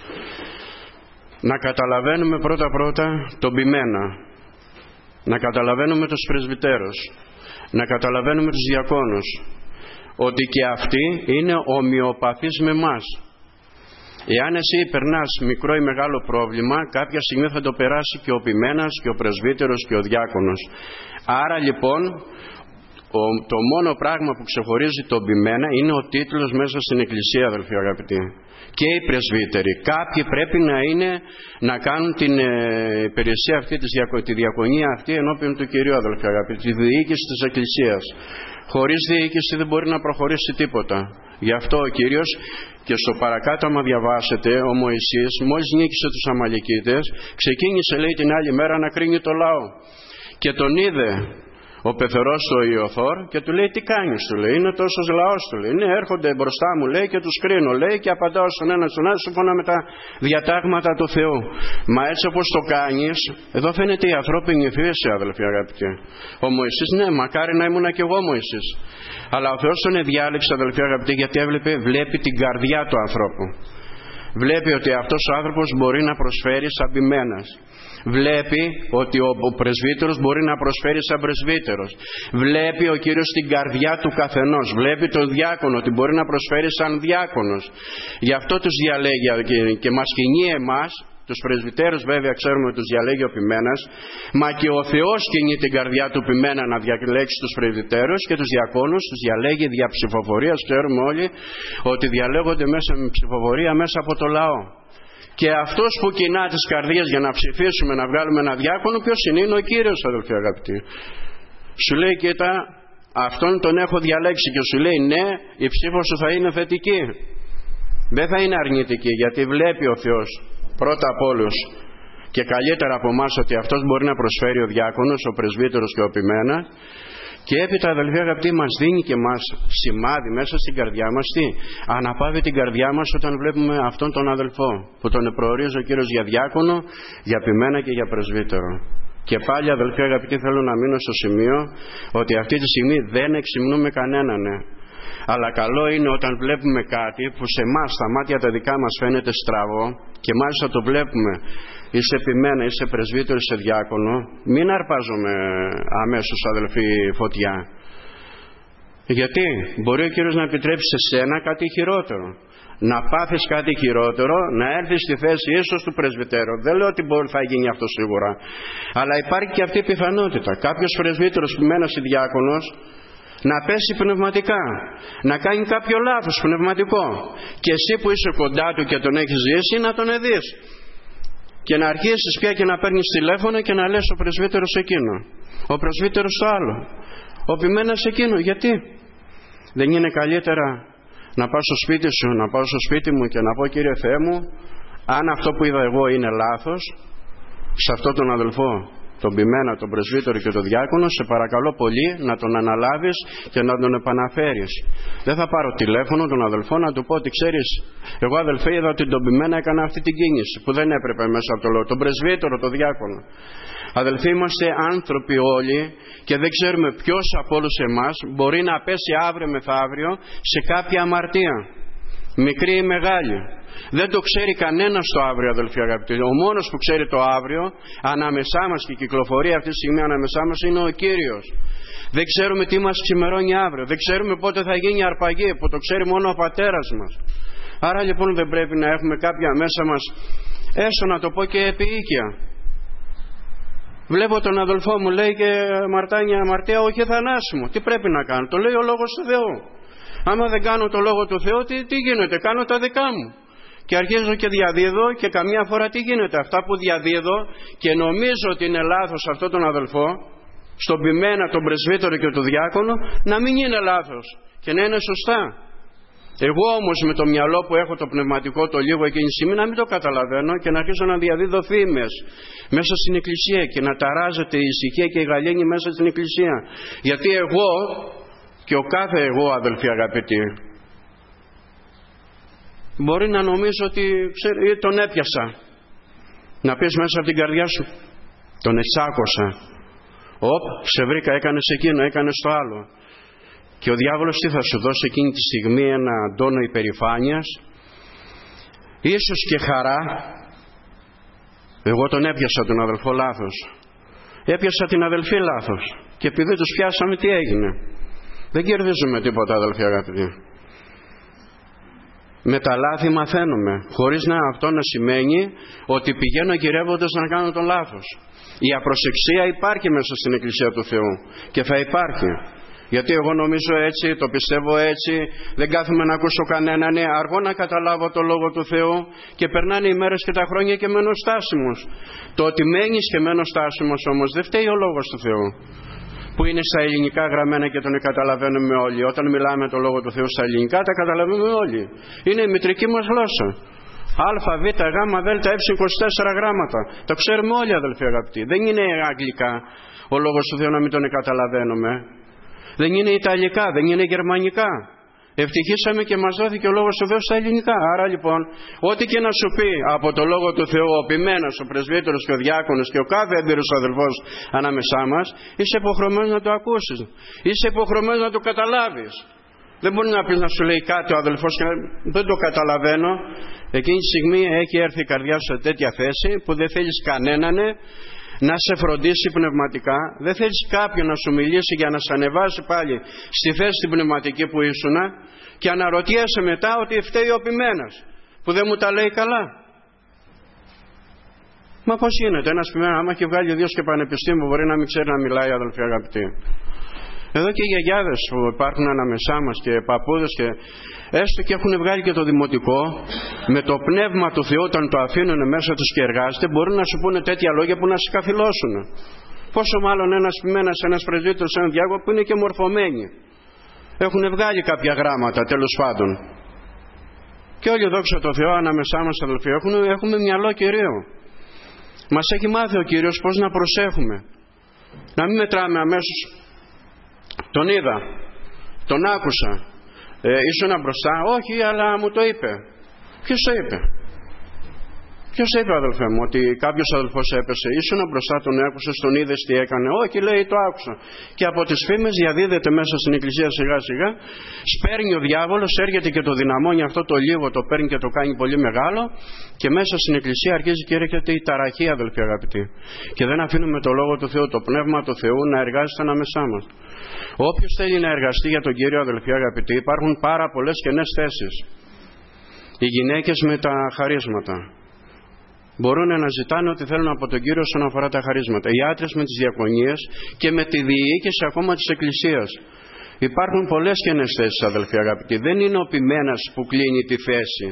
να καταλαβαίνουμε πρώτα τον ποιμένα, να καταλαβαίνουμε τους πρεσβυτέρους, να καταλαβαίνουμε τους διακόνους, ότι και αυτοί είναι ομοιοπαθείς με εμάς. Εάν εσύ περνάς μικρό ή μεγάλο πρόβλημα, κάποια στιγμή θα το περάσει και ο ποιμένας και ο πρεσβύτερος και ο διάκονος. Άρα λοιπόν το μόνο πράγμα που ξεχωρίζει τον ποιμένα είναι ο τίτλος μέσα στην Εκκλησία, αδελφοί αγαπητοί. Και οι πρεσβύτεροι. Κάποιοι πρέπει να κάνουν την υπηρεσία αυτή, τη διακονία αυτή ενώπιον του Κυρίου, αδελφοί αγαπητοί, τη διοίκηση της Εκκλησίας. Χωρίς διοίκηση δεν μπορεί να προχωρήσει τίποτα. Γι' αυτό ο Κύριος, και στο παρακάτω άμα διαβάσετε, ο Μωυσής μόλις νίκησε τους Αμαλικίτες, ξεκίνησε λέει την άλλη μέρα να κρίνει το λαό. Και τον είδε ο πεθερός του Ιωθώρ και του λέει: τι κάνεις, του λέει, είναι τόσος λαός, του λέει. Ναι, έρχονται μπροστά μου, λέει, και τους κρίνω, λέει, και απαντάω στον ένα στον άλλο σύμφωνα με τα διατάγματα του Θεού. Μα έτσι όπως το κάνεις, εδώ φαίνεται η ανθρώπινη φύση, αδελφοί αγαπητοί. Ο Μωυσής, ναι, μακάρι να ήμουνα κι εγώ Μωυσής. Αλλά ο Θεός τον διάλεξε, αδελφοί αγαπητοί, γιατί βλέπει την καρδιά του ανθρώπου. Βλέπει ότι αυτός ο άνθρωπος μπορεί να προσφέρει σαν ποιμένας. Βλέπει ότι ο πρεσβύτερος μπορεί να προσφέρει σαν πρεσβύτερος. Βλέπει ο Κύριος την καρδιά του καθενός. Βλέπει τον διάκονο ότι μπορεί να προσφέρει σαν διάκονος. Γι' αυτό τους διαλέγει και μας κινεί εμάς, τους πρεσβυτέρους βέβαια ξέρουμε ότι τους διαλέγει ο ποιμένας, μα και ο Θεός κινεί την καρδιά του ποιμένα να διαλέξει τους πρεσβυτέρους, και τους διακόνους τους διαλέγει δια ψηφοφορίας. Ξέρουμε όλοι ότι διαλέγονται μέσα με ψηφοφορία μέσα από το λαό. Και αυτός που κοινά τις καρδιές για να ψηφίσουμε, να βγάλουμε ένα διάκονο, ποιος είναι ο Κύριος, αδελφοί αγαπητοί. Σου λέει: κοίτα, αυτόν τον έχω διαλέξει, και σου λέει: ναι, η ψήφος σου θα είναι θετική, δεν θα είναι αρνητική, γιατί βλέπει ο Θεός πρώτα από όλους και καλύτερα από εμάς ότι αυτός μπορεί να προσφέρει ο διάκονος, ο πρεσβύτερος και ο ποιμένας. Και έπειτα, αδελφοί αγαπητοί, μας δίνει και μας σημάδι μέσα στην καρδιά μας. Τι? Αναπαύει την καρδιά μας όταν βλέπουμε αυτόν τον αδελφό που τον προορίζει ο Κύριος για διάκονο, για ποιμένα και για πρεσβύτερο. Και πάλι, αδελφοί αγαπητοί, θέλω να μείνω στο σημείο ότι αυτή τη στιγμή δεν εξυμνούμε κανέναν. Ναι. Αλλά καλό είναι όταν βλέπουμε κάτι που σε εμάς, στα μάτια τα δικά μας φαίνεται στραβό, και μάλιστα το βλέπουμε, είσαι ποιμένα, είσαι πρεσβύτερο, είσαι διάκονο, μην αρπάζουμε αμέσως, αδελφοί, φωτιά. Γιατί μπορεί ο Κύριος να επιτρέψει σε σένα κάτι χειρότερο, να πάθεις κάτι χειρότερο, να έρθεις στη θέση ίσως του πρεσβυτέρου. Δεν λέω ότι θα γίνει αυτό σίγουρα, αλλά υπάρχει και αυτή η πιθανότητα. Κάποιος πρεσβύτερος ποιμένας ή διάκονος να πέσει πνευματικά, να κάνει κάποιο λάθος πνευματικό, και εσύ που είσαι κοντά του και τον έχεις ζήσει να τον δεις και να αρχίσεις πια και να παίρνεις τηλέφωνο και να λες: ο πρεσβύτερος εκείνο, ο πρεσβύτερος το άλλο, ο ποιμένας εκείνο. Γιατί δεν είναι καλύτερα να πάω στο σπίτι σου, να πάω στο σπίτι μου και να πω: Κύριε Θεέ μου, αν αυτό που είδα εγώ είναι λάθος σε αυτόν τον αδελφό, τον ποιμένα, τον πρεσβύτερο και τον διάκονο, σε παρακαλώ πολύ να τον αναλάβεις και να τον επαναφέρεις. Δεν θα πάρω τηλέφωνο τον αδελφό να του πω ότι ξέρεις, εγώ αδελφέ είδα ότι τον ποιμένα έκανε αυτή την κίνηση που δεν έπρεπε μέσα από το λόγο, τον πρεσβύτερο, τον διάκονο. Αδελφοί, είμαστε άνθρωποι όλοι και δεν ξέρουμε ποιος από όλους εμάς μπορεί να πέσει αύριο μεθαύριο σε κάποια αμαρτία, μικρή ή μεγάλη. Δεν το ξέρει κανένας το αύριο, αδελφοί αγαπητοί. Ο μόνος που ξέρει το αύριο ανάμεσά μας και κυκλοφορεί αυτή τη στιγμή ανάμεσά μας είναι ο Κύριος. Δεν ξέρουμε τι μας ξημερώνει αύριο. Δεν ξέρουμε πότε θα γίνει η αρπαγή, που το ξέρει μόνο ο πατέρας μας. Άρα λοιπόν δεν πρέπει να έχουμε κάποια μέσα μας, έστω να το πω και επίοικια. Βλέπω τον αδελφό μου, λέει, και αμαρτάνει αμαρτία, όχι θανάσιμο. Τι πρέπει να κάνω? Το λέει ο Λόγος του Θεού. Άμα δεν κάνω το Λόγο του Θεού, τι γίνεται? Κάνω τα δικά μου. Και αρχίζω και διαδίδω, και καμιά φορά τι γίνεται? Αυτά που διαδίδω και νομίζω ότι είναι λάθος αυτό τον αδελφό, στον ποιμένα, τον πρεσβύτερο και τον διάκονο, να μην είναι λάθος και να είναι σωστά. Εγώ όμως με το μυαλό που έχω το πνευματικό το λίγο εκείνη τη στιγμή να μην το καταλαβαίνω και να αρχίσω να διαδίδω φήμες μέσα στην εκκλησία και να ταράζεται η ησυχία και η γαλήνη μέσα στην εκκλησία. Γιατί εγώ και ο κάθε εγώ, αδελφοί αγαπητοί, μπορεί να νομίζω ότι τον έπιασα. Να πεις μέσα από την καρδιά σου, τον εξάκωσα. Σε βρήκα, έκανες εκείνο, έκανες το άλλο. Και ο διάβολος τι θα σου δώσει εκείνη τη στιγμή? Ένα τόνο υπερηφάνειας, ίσως και χαρά. Εγώ τον έπιασα τον αδελφό λάθος, έπιασα την αδελφή λάθος, και επειδή τους πιάσαμε τι έγινε? Δεν κερδίζουμε τίποτα, αδελφοί αγαπητοί. Με τα λάθη μαθαίνουμε, χωρίς αυτό να σημαίνει ότι πηγαίνω γυρεύοντας να κάνω τον λάθος. Η απροσεξία υπάρχει μέσα στην Εκκλησία του Θεού και θα υπάρχει. Γιατί εγώ νομίζω έτσι, το πιστεύω έτσι, δεν κάθομαι να ακούσω κανέναν, αργό να καταλάβω το Λόγο του Θεού, και περνάνε οι μέρες και τα χρόνια και μένω στάσιμος. Το ότι μένεις και μένω στάσιμος όμως δεν φταίει ο Λόγος του Θεού, που είναι στα ελληνικά γραμμένα και τον καταλαβαίνουμε όλοι. Όταν μιλάμε το Λόγο του Θεού στα ελληνικά τα καταλαβαίνουμε όλοι. Είναι η μητρική μας γλώσσα. Α, Β, Γ, Δ, Ε, 24 γράμματα. Το ξέρουμε όλοι, αδελφοί αγαπητοί. Δεν είναι αγγλικά ο Λόγος του Θεού να μην τον καταλαβαίνουμε. Δεν είναι ιταλικά, δεν είναι γερμανικά. Ευτυχήσαμε και μας δόθηκε ο Λόγος του Θεού στα ελληνικά. Άρα λοιπόν, ό,τι και να σου πει από το Λόγο του Θεού ο ποιμένος, ο πρεσβύτερος και ο διάκονος και ο κάθε έμπειρος αδελφός ανάμεσά μας, είσαι υποχρεωμένος να το ακούσεις. Είσαι υποχρεωμένος να το καταλάβεις. Δεν μπορεί να πει να σου λέει κάτι ο αδελφός και δεν το καταλαβαίνω. Εκείνη τη στιγμή έχει έρθει η καρδιά σου σε τέτοια θέση που δεν θέλεις κανέναν να σε φροντίσει πνευματικά, δεν θέλεις κάποιον να σου μιλήσει για να σε ανεβάσει πάλι στη θέση την πνευματική που ήσουν και αναρωτιέσαι μετά ότι φταίει ο ποιμένος που δεν μου τα λέει καλά. Μα πώς γίνεται ένας ποιμένος, άμα έχει βγάλει Δίος και πανεπιστήμιο, μπορεί να μην ξέρει να μιλάει, αδελφοί αγαπητοί? Εδώ και οι γιαγιάδες που υπάρχουν ανάμεσά μας και παππούδες και έστω και έχουν βγάλει και το δημοτικό, με το πνεύμα του Θεού όταν το αφήνουν μέσα τους και εργάζεται, μπορούν να σου πούνε τέτοια λόγια που να σε καθυλώσουν. Πόσο μάλλον ένας ποιμένας, ένας πρεσβύτερος, ένας διάκονος που είναι και μορφωμένοι. Έχουν βγάλει κάποια γράμματα τέλος πάντων. Και όλοι δόξα τω Θεώ ανάμεσά μας, αδελφοί, έχουμε μυαλό Κυρίου. Μας έχει μάθει ο Κύριος πώς να προσέχουμε. Να μην μετράμε αμέσως. Τον είδα, τον άκουσα, ήσουνα μπροστά? Όχι, αλλά μου το είπε. Ποιος το είπε? Ποιος είπε, αδελφέ μου, ότι κάποιος αδελφός έπεσε? Ήσουνα μπροστά, τον άκουσες, τον είδες τι έκανε? Όχι, λέει, το άκουσα. Και από τις φήμες διαδίδεται μέσα στην εκκλησία σιγά σιγά, σπέρνει ο διάβολος, έρχεται και το δυναμώνει αυτό το λίγο, το παίρνει και το κάνει πολύ μεγάλο και μέσα στην εκκλησία αρχίζει και έρχεται η ταραχή, αδελφοί αγαπητοί. Και δεν αφήνουμε το Λόγο του Θεού, το Πνεύμα του Θεού να εργάζεται ανάμεσά μας. Όποιος θέλει να εργαστεί για τον Κύριο, αδελφοί αγαπητοί, υπάρχουν πάρα πολλές κενές θέσεις. Οι γυναίκες με τα χαρίσματα μπορούν να ζητάνε ό,τι θέλουν από τον Κύριο όσον αφορά τα χαρίσματα. Οι άντρες με τις διακονίες και με τη διοίκηση ακόμα της Εκκλησίας. Υπάρχουν πολλές κενές θέσεις, αδελφοί αγαπητοί. Δεν είναι ο ποιμένας που κλείνει τη θέση.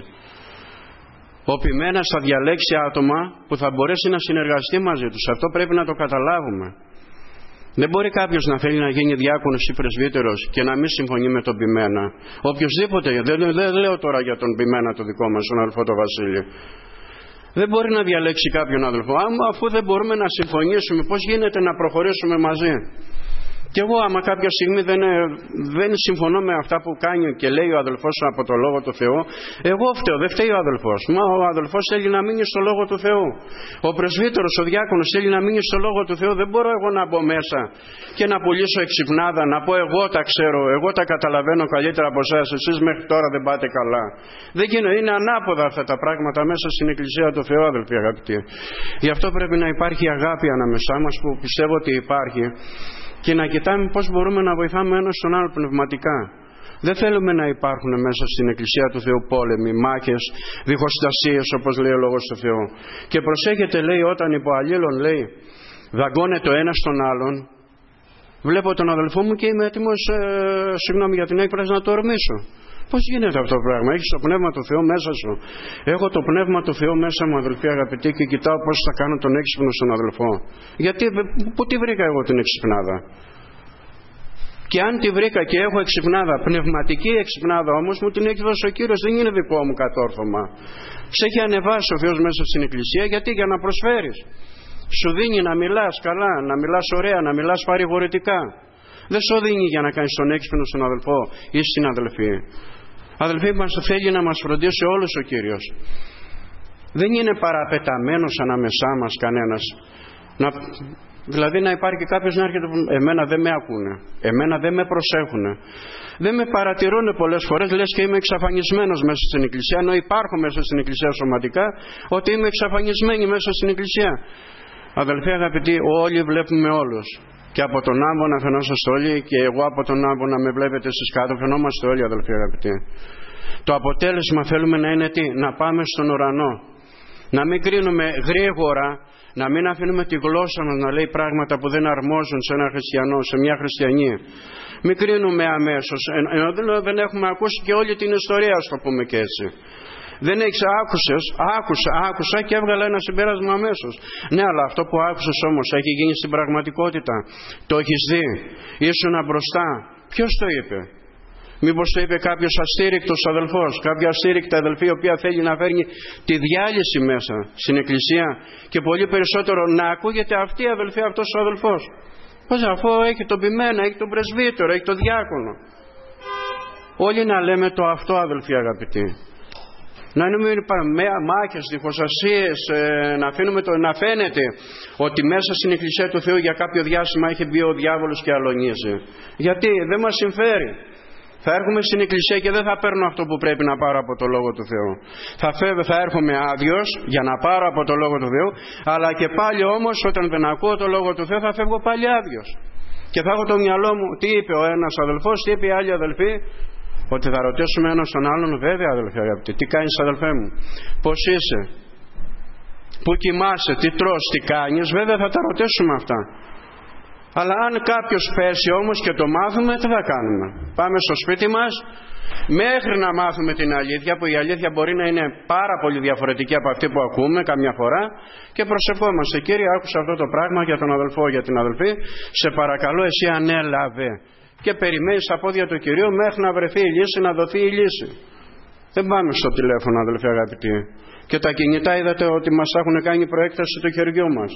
Ο ποιμένας θα διαλέξει άτομα που θα μπορέσει να συνεργαστεί μαζί τους. Αυτό πρέπει να το καταλάβουμε. Δεν μπορεί κάποιος να θέλει να γίνει διάκονος ή πρεσβύτερος και να μην συμφωνεί με τον ποιμένα. Οποιοσδήποτε, δεν λέω τώρα για τον ποιμένα το δικό μας, τον αδελφό τον Βασίλη. Δεν μπορεί να διαλέξει κάποιον αδελφό. Αφού δεν μπορούμε να συμφωνήσουμε, πώς γίνεται να προχωρήσουμε μαζί? Και εγώ άμα κάποια στιγμή δεν συμφωνώ με αυτά που κάνει και λέει ο αδελφός από το Λόγο του Θεού, εγώ φταίω, δεν φταίει ο αδελφός. Μα ο αδελφός θέλει να μείνει στο Λόγο του Θεού. Ο πρεσβύτερος, ο διάκονος θέλει να μείνει στο Λόγο του Θεού. Δεν μπορώ εγώ να μπω μέσα και να πουλήσω εξυπνάδα, να πω εγώ τα ξέρω, εγώ τα καταλαβαίνω καλύτερα από εσάς, εσείς μέχρι τώρα δεν πάτε καλά. Δεν γίνεται, είναι ανάποδα αυτά τα πράγματα μέσα στην Εκκλησία του Θεού, αδελφοί αγαπητοί. Γι' αυτό πρέπει να υπάρχει αγάπη ανάμεσά μας που πιστεύω ότι υπάρχει. Και να κοιτάμε πώς μπορούμε να βοηθάμε ένας τον άλλο πνευματικά. Δεν θέλουμε να υπάρχουν μέσα στην Εκκλησία του Θεού πόλεμοι, μάχες, διχοστασίες όπως λέει ο Λόγος του Θεού. Και προσέχετε, λέει, όταν υπό αλλήλων, λέει, δαγκώνεται ο ένας τον άλλον, βλέπω τον αδελφό μου και είμαι έτοιμος, συγγνώμη για την έκφραση, να το ορμήσω. Πώς γίνεται αυτό το πράγμα? Έχεις το Πνεύμα του Θεού μέσα σου. Έχω το Πνεύμα του Θεού μέσα μου, αδελφοί αγαπητοί, και κοιτάω πώς θα κάνω τον έξυπνο στον αδελφό. Γιατί, πού τη βρήκα εγώ την εξυπνάδα? Και αν τη βρήκα και έχω εξυπνάδα, πνευματική εξυπνάδα όμως, μου την έχει δώσει ο Κύριος, δεν είναι δικό μου κατόρθωμα. Σε έχει ανεβάσει ο Θεός μέσα στην Εκκλησία, γιατί? Για να προσφέρεις. Σου δίνει να μιλάς καλά, να μιλάς ωραία, να μιλάς παρηγορητικά. Δεν σου δίνει για να κάνεις τον έξυπνο στον αδελφό ή στην αδελφή. Αδελφοί μας, θέλει να μας φροντίσει όλος ο Κύριος. Δεν είναι παραπεταμένος ανάμεσά μας κανένας. Δηλαδή να υπάρχει κάποιος να έρχεται, εμένα δεν με ακούνε, εμένα δεν με προσέχουν, δεν με παρατηρούν πολλές φορές, λες και είμαι εξαφανισμένος μέσα στην Εκκλησία, ενώ υπάρχω μέσα στην Εκκλησία σωματικά, ότι είμαι εξαφανισμένη μέσα στην Εκκλησία. Αδελφοί αγαπητοί, όλοι βλέπουμε όλους. Και από τον άμπο να φαινόσαστε όλοι, και εγώ από τον άμπο να με βλέπετε εσείς κάτω, φαινόμαστε όλοι, αδελφοί αγαπητοί. Το αποτέλεσμα θέλουμε να είναι τι? Να πάμε στον ουρανό. Να μην κρίνουμε γρήγορα, να μην αφήνουμε τη γλώσσα μας να λέει πράγματα που δεν αρμόζουν σε ένα χριστιανό, σε μια χριστιανή. Μην κρίνουμε αμέσως, ενώ δεν έχουμε ακούσει και όλη την ιστορία, ας το πούμε και έτσι. Δεν έχεις, άκουσα και έβγαλα ένα συμπέρασμα αμέσως. Ναι, αλλά αυτό που άκουσες όμως έχει γίνει στην πραγματικότητα? Το έχεις δει? Ήσουνα μπροστά? Ποιος το είπε? Μήπως το είπε κάποιος αστήρικτος αδελφός, κάποια αστήρικτα αδελφή, η οποία θέλει να φέρνει τη διάλυση μέσα στην εκκλησία και πολύ περισσότερο να ακούγεται αυτή η αδελφή, αυτός ο αδελφός. Πώς, αφού έχει τον ποιμένα, έχει τον πρεσβύτερο, έχει τον διάκονο. Όλοι να λέμε το αυτό, αδελφοί αγαπητοί. Να μην υπάρχουν μάχες, διχοσασίες, να φαίνεται ότι μέσα στην εκκλησία του Θεού για κάποιο διάστημα έχει μπει ο διάβολος και αλωνίζει. Γιατί δεν μας συμφέρει. Θα έρχομαι στην εκκλησία και δεν θα παίρνω αυτό που πρέπει να πάρω από το Λόγο του Θεού. Θα έρχομαι άδειος για να πάρω από το Λόγο του Θεού, αλλά και πάλι όμως όταν δεν ακούω το Λόγο του Θεού θα φεύγω πάλι άδειος. Και θα έχω το μυαλό μου, τι είπε ο ένας αδελφός, τι είπε η άλλη αδελφή, ότι θα ρωτήσουμε ένας τον άλλον, βέβαια αδελφέ αγαπητοί, τι κάνεις αδελφέ μου, πώς είσαι, πού κοιμάσαι, τι τρως, τι κάνεις, βέβαια θα τα ρωτήσουμε αυτά. Αλλά αν κάποιος πέσει όμως και το μάθουμε, τι θα κάνουμε? Πάμε στο σπίτι μας μέχρι να μάθουμε την αλήθεια, που η αλήθεια μπορεί να είναι πάρα πολύ διαφορετική από αυτή που ακούμε καμιά φορά, και προσευχόμαστε, Κύριε, άκουσα αυτό το πράγμα για τον αδελφό, για την αδελφή, σε παρακαλώ εσύ ανέλαβε. Και περιμένεις στα πόδια του Κυρίου μέχρι να βρεθεί η λύση, να δοθεί η λύση. Δεν πάμε στο τηλέφωνο, αδελφοί αγαπητοί. Και τα κινητά είδατε ότι μας έχουν κάνει προέκταση του χεριού μας.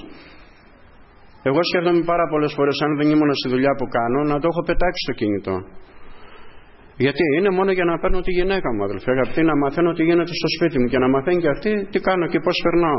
Εγώ σκέφτομαι πάρα πολλές φορές, αν δεν ήμουν στη δουλειά που κάνω, να το έχω πετάξει στο κινητό. Γιατί είναι μόνο για να παίρνω τη γυναίκα μου, αδελφοί αγαπητοί, να μαθαίνω τι γίνεται στο σπίτι μου και να μαθαίνει και αυτή τι κάνω και πώς περνάω.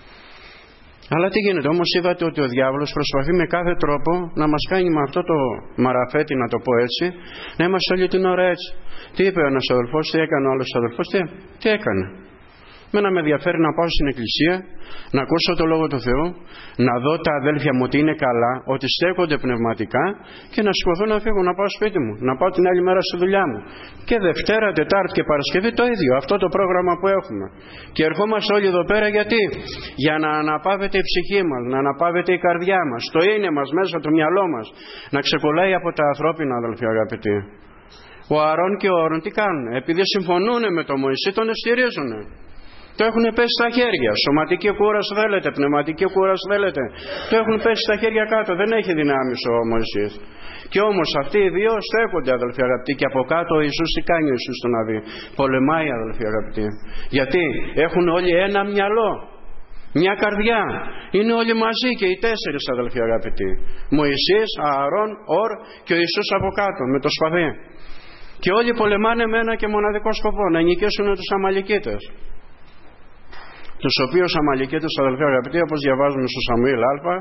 Αλλά τι γίνεται, όμως είδατε ότι ο διάβολος προσπαθεί με κάθε τρόπο να μας κάνει με αυτό το μαραφέτη, να το πω έτσι, να είμαστε όλη την ώρα έτσι. Τι είπε ο ένας αδελφός, τι έκανε ο άλλος αδελφός, τι έκανε? Μένα με ενδιαφέρει να πάω στην εκκλησία, να ακούσω το Λόγο του Θεού, να δω τα αδέλφια μου ότι είναι καλά, ότι στέκονται πνευματικά και να σηκωθώ να φύγω, να πάω σπίτι μου, να πάω την άλλη μέρα στη δουλειά μου. Και Δευτέρα, Τετάρτη και Παρασκευή το ίδιο, αυτό το πρόγραμμα που έχουμε. Και ερχόμαστε όλοι εδώ πέρα γιατί? Για να αναπαύεται η ψυχή μας, να αναπαύεται η καρδιά μας, το είναι μας μέσα, το μυαλό μας, να ξεκολλάει από τα ανθρώπινα, αδελφοί αγαπητοί. Ο Αρών και ο Όρων τι κάνουν? Επειδή συμφωνούν με τον Μωυσή, τον στηρίζουν. Το έχουν πέσει στα χέρια. Σωματική κούραση θέλετε, πνευματική κούραση θέλετε. Το έχουν πέσει στα χέρια κάτω. Δεν έχει δυνάμεις ο Μωυσής. Και όμως αυτοί οι δύο στέκονται, αδελφοί αγαπητοί. Και από κάτω ο Ιησούς τι κάνει ο Ιησούς τον Αβί? Πολεμάει, αδελφοί αγαπητοί. Γιατί έχουν όλοι ένα μυαλό, μια καρδιά. Είναι όλοι μαζί και οι τέσσερις, αδελφοί αγαπητοί. Μωυσής, Ααρών, Ορ και ο Ιησούς από κάτω με το σπαθί. Και όλοι πολεμάνε με ένα και μοναδικό σκοπό, να νικήσουν τους Αμαλικίτες. Τους οποίους Αμαλικίτες, αδελφοί αγαπητοί, όπως διαβάζουμε στο Σαμουήλ Α,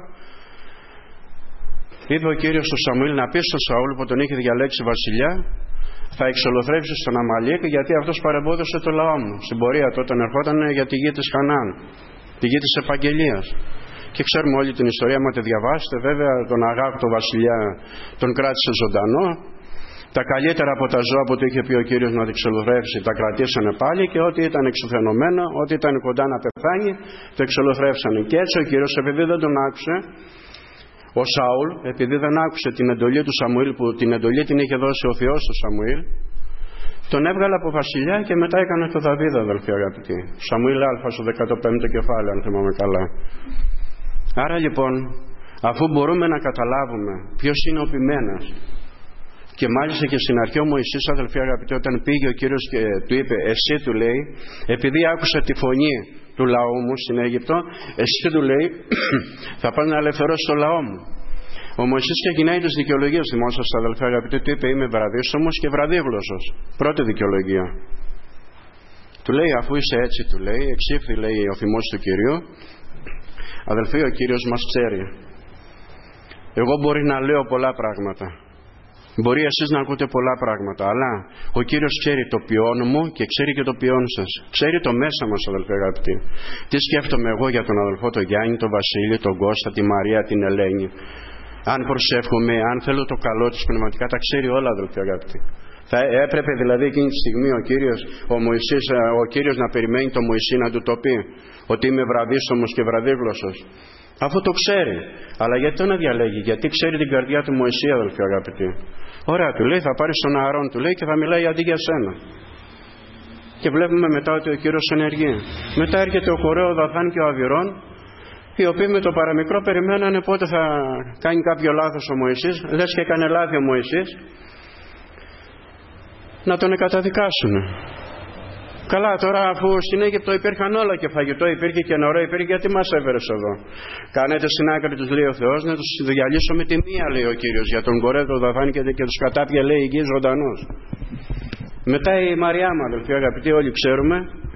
είπε ο Κύριος στον Σαμουήλ να πει στον Σαούλ που τον είχε διαλέξει βασιλιά, θα εξολοθρεύσει τον Αμαλίκ γιατί αυτός παρεμπόδισε το λαό μου. Στην πορεία του όταν ερχόταν για τη γη της Χανάν, τη γη της επαγγελίας. Και ξέρουμε όλη την ιστορία, άμα τη διαβάσετε, βέβαια τον Αγάγ, τον βασιλιά, τον κράτησε ζωντανό. Τα καλύτερα από τα ζώα που του είχε πει ο Κύριος να εξολοθρεύσει τα κρατήσανε πάλι, και ό,τι ήταν εξουθενωμένο, ό,τι ήταν κοντά να πεθάνει, το εξολοθρεύσανε. Και έτσι ο Κύριος, επειδή δεν τον άκουσε, ο Σαούλ, επειδή δεν άκουσε την εντολή του Σαμουήλ, που την εντολή την είχε δώσει ο Θεός του Σαμουήλ, τον έβγαλε από βασιλιά και μετά έκανε το Δαβίδ, αδελφοί αγαπητοί. Σαμουήλ Α, στο 15ο κεφάλαιο, αν θυμάμαι καλά. Άρα λοιπόν, αφού μπορούμε να καταλάβουμε ποιος είναι ο ποιμένας, και μάλιστα και στην αρχή ο Μωυσής, αδελφοί αγαπητοί, όταν πήγε ο Κύριος και του είπε, εσύ, του λέει, επειδή άκουσα τη φωνή του λαού μου στην Αίγυπτο, εσύ, του λέει, θα πάνε να ελευθερώσει το λαό μου. Ο Μωυσής ξεκινάει τις δικαιολογίες, θυμόσαστε, αδελφοί αγαπητοί, του είπε, είμαι βραδύστομος και βραδύγλωσσος. Πρώτη δικαιολογία. Του λέει, αφού είσαι έτσι, του λέει, εξήφθη, λέει, ο θυμός του Κυρίου. Αδελφοί, ο Κύριος μας ξέρει. Εγώ μπορεί να λέω πολλά πράγματα. Μπορεί εσείς να ακούτε πολλά πράγματα, αλλά ο Κύριος ξέρει το ποιόν μου και ξέρει και το ποιόν σας. Ξέρει το μέσα μας, αδελφοί αγαπητοί. Τι σκέφτομαι εγώ για τον αδελφό τον Γιάννη, τον Βασίλη, τον Κώστα, τη Μαρία, την Ελένη. Αν προσεύχομαι, αν θέλω το καλό της πνευματικά, τα ξέρει όλα, αδελφοί αγαπητοί. Θα έπρεπε δηλαδή εκείνη τη στιγμή ο Κύριος να περιμένει τον Μωυσή να του το πει ότι είμαι βραδύστομος και βραδύγλωσσος. Αφού το ξέρει. Αλλά γιατί τον διαλέγει? Γιατί ξέρει την καρδιά του Μωυσή, αδελφοί αγαπητοί. Ωραία, του λέει, θα πάρει τον Ααρών, του λέει, και θα μιλάει αντί για σένα. Και βλέπουμε μετά ότι ο Κύριος ενεργεί. Μετά έρχεται ο Κορέο, ο Δαθάν και ο Αβυρών, οι οποίοι με το παραμικρό περιμένανε πότε θα κάνει κάποιο λάθος ο Μωυσής. Λες και έκανε λάθη ο Μωυσής. να τον καταδικάσουν. Καλά, τώρα αφού στην Αίγυπτο υπήρχαν όλα και φαγητό υπήρχε και νερό υπήρχε, γιατί μας έφερες εδώ? Κάνετε στην άκρη τους, λέει ο Θεός, να τους διαλύσω με τη μία, λέει ο Κύριος, για τον Κορέ, τον Δαθάν και τους κατάπια, λέει, η γη ζωντανούς. Μετά η Μαριάμ, αδελφοί αγαπητοί, όλοι ξέρουμε,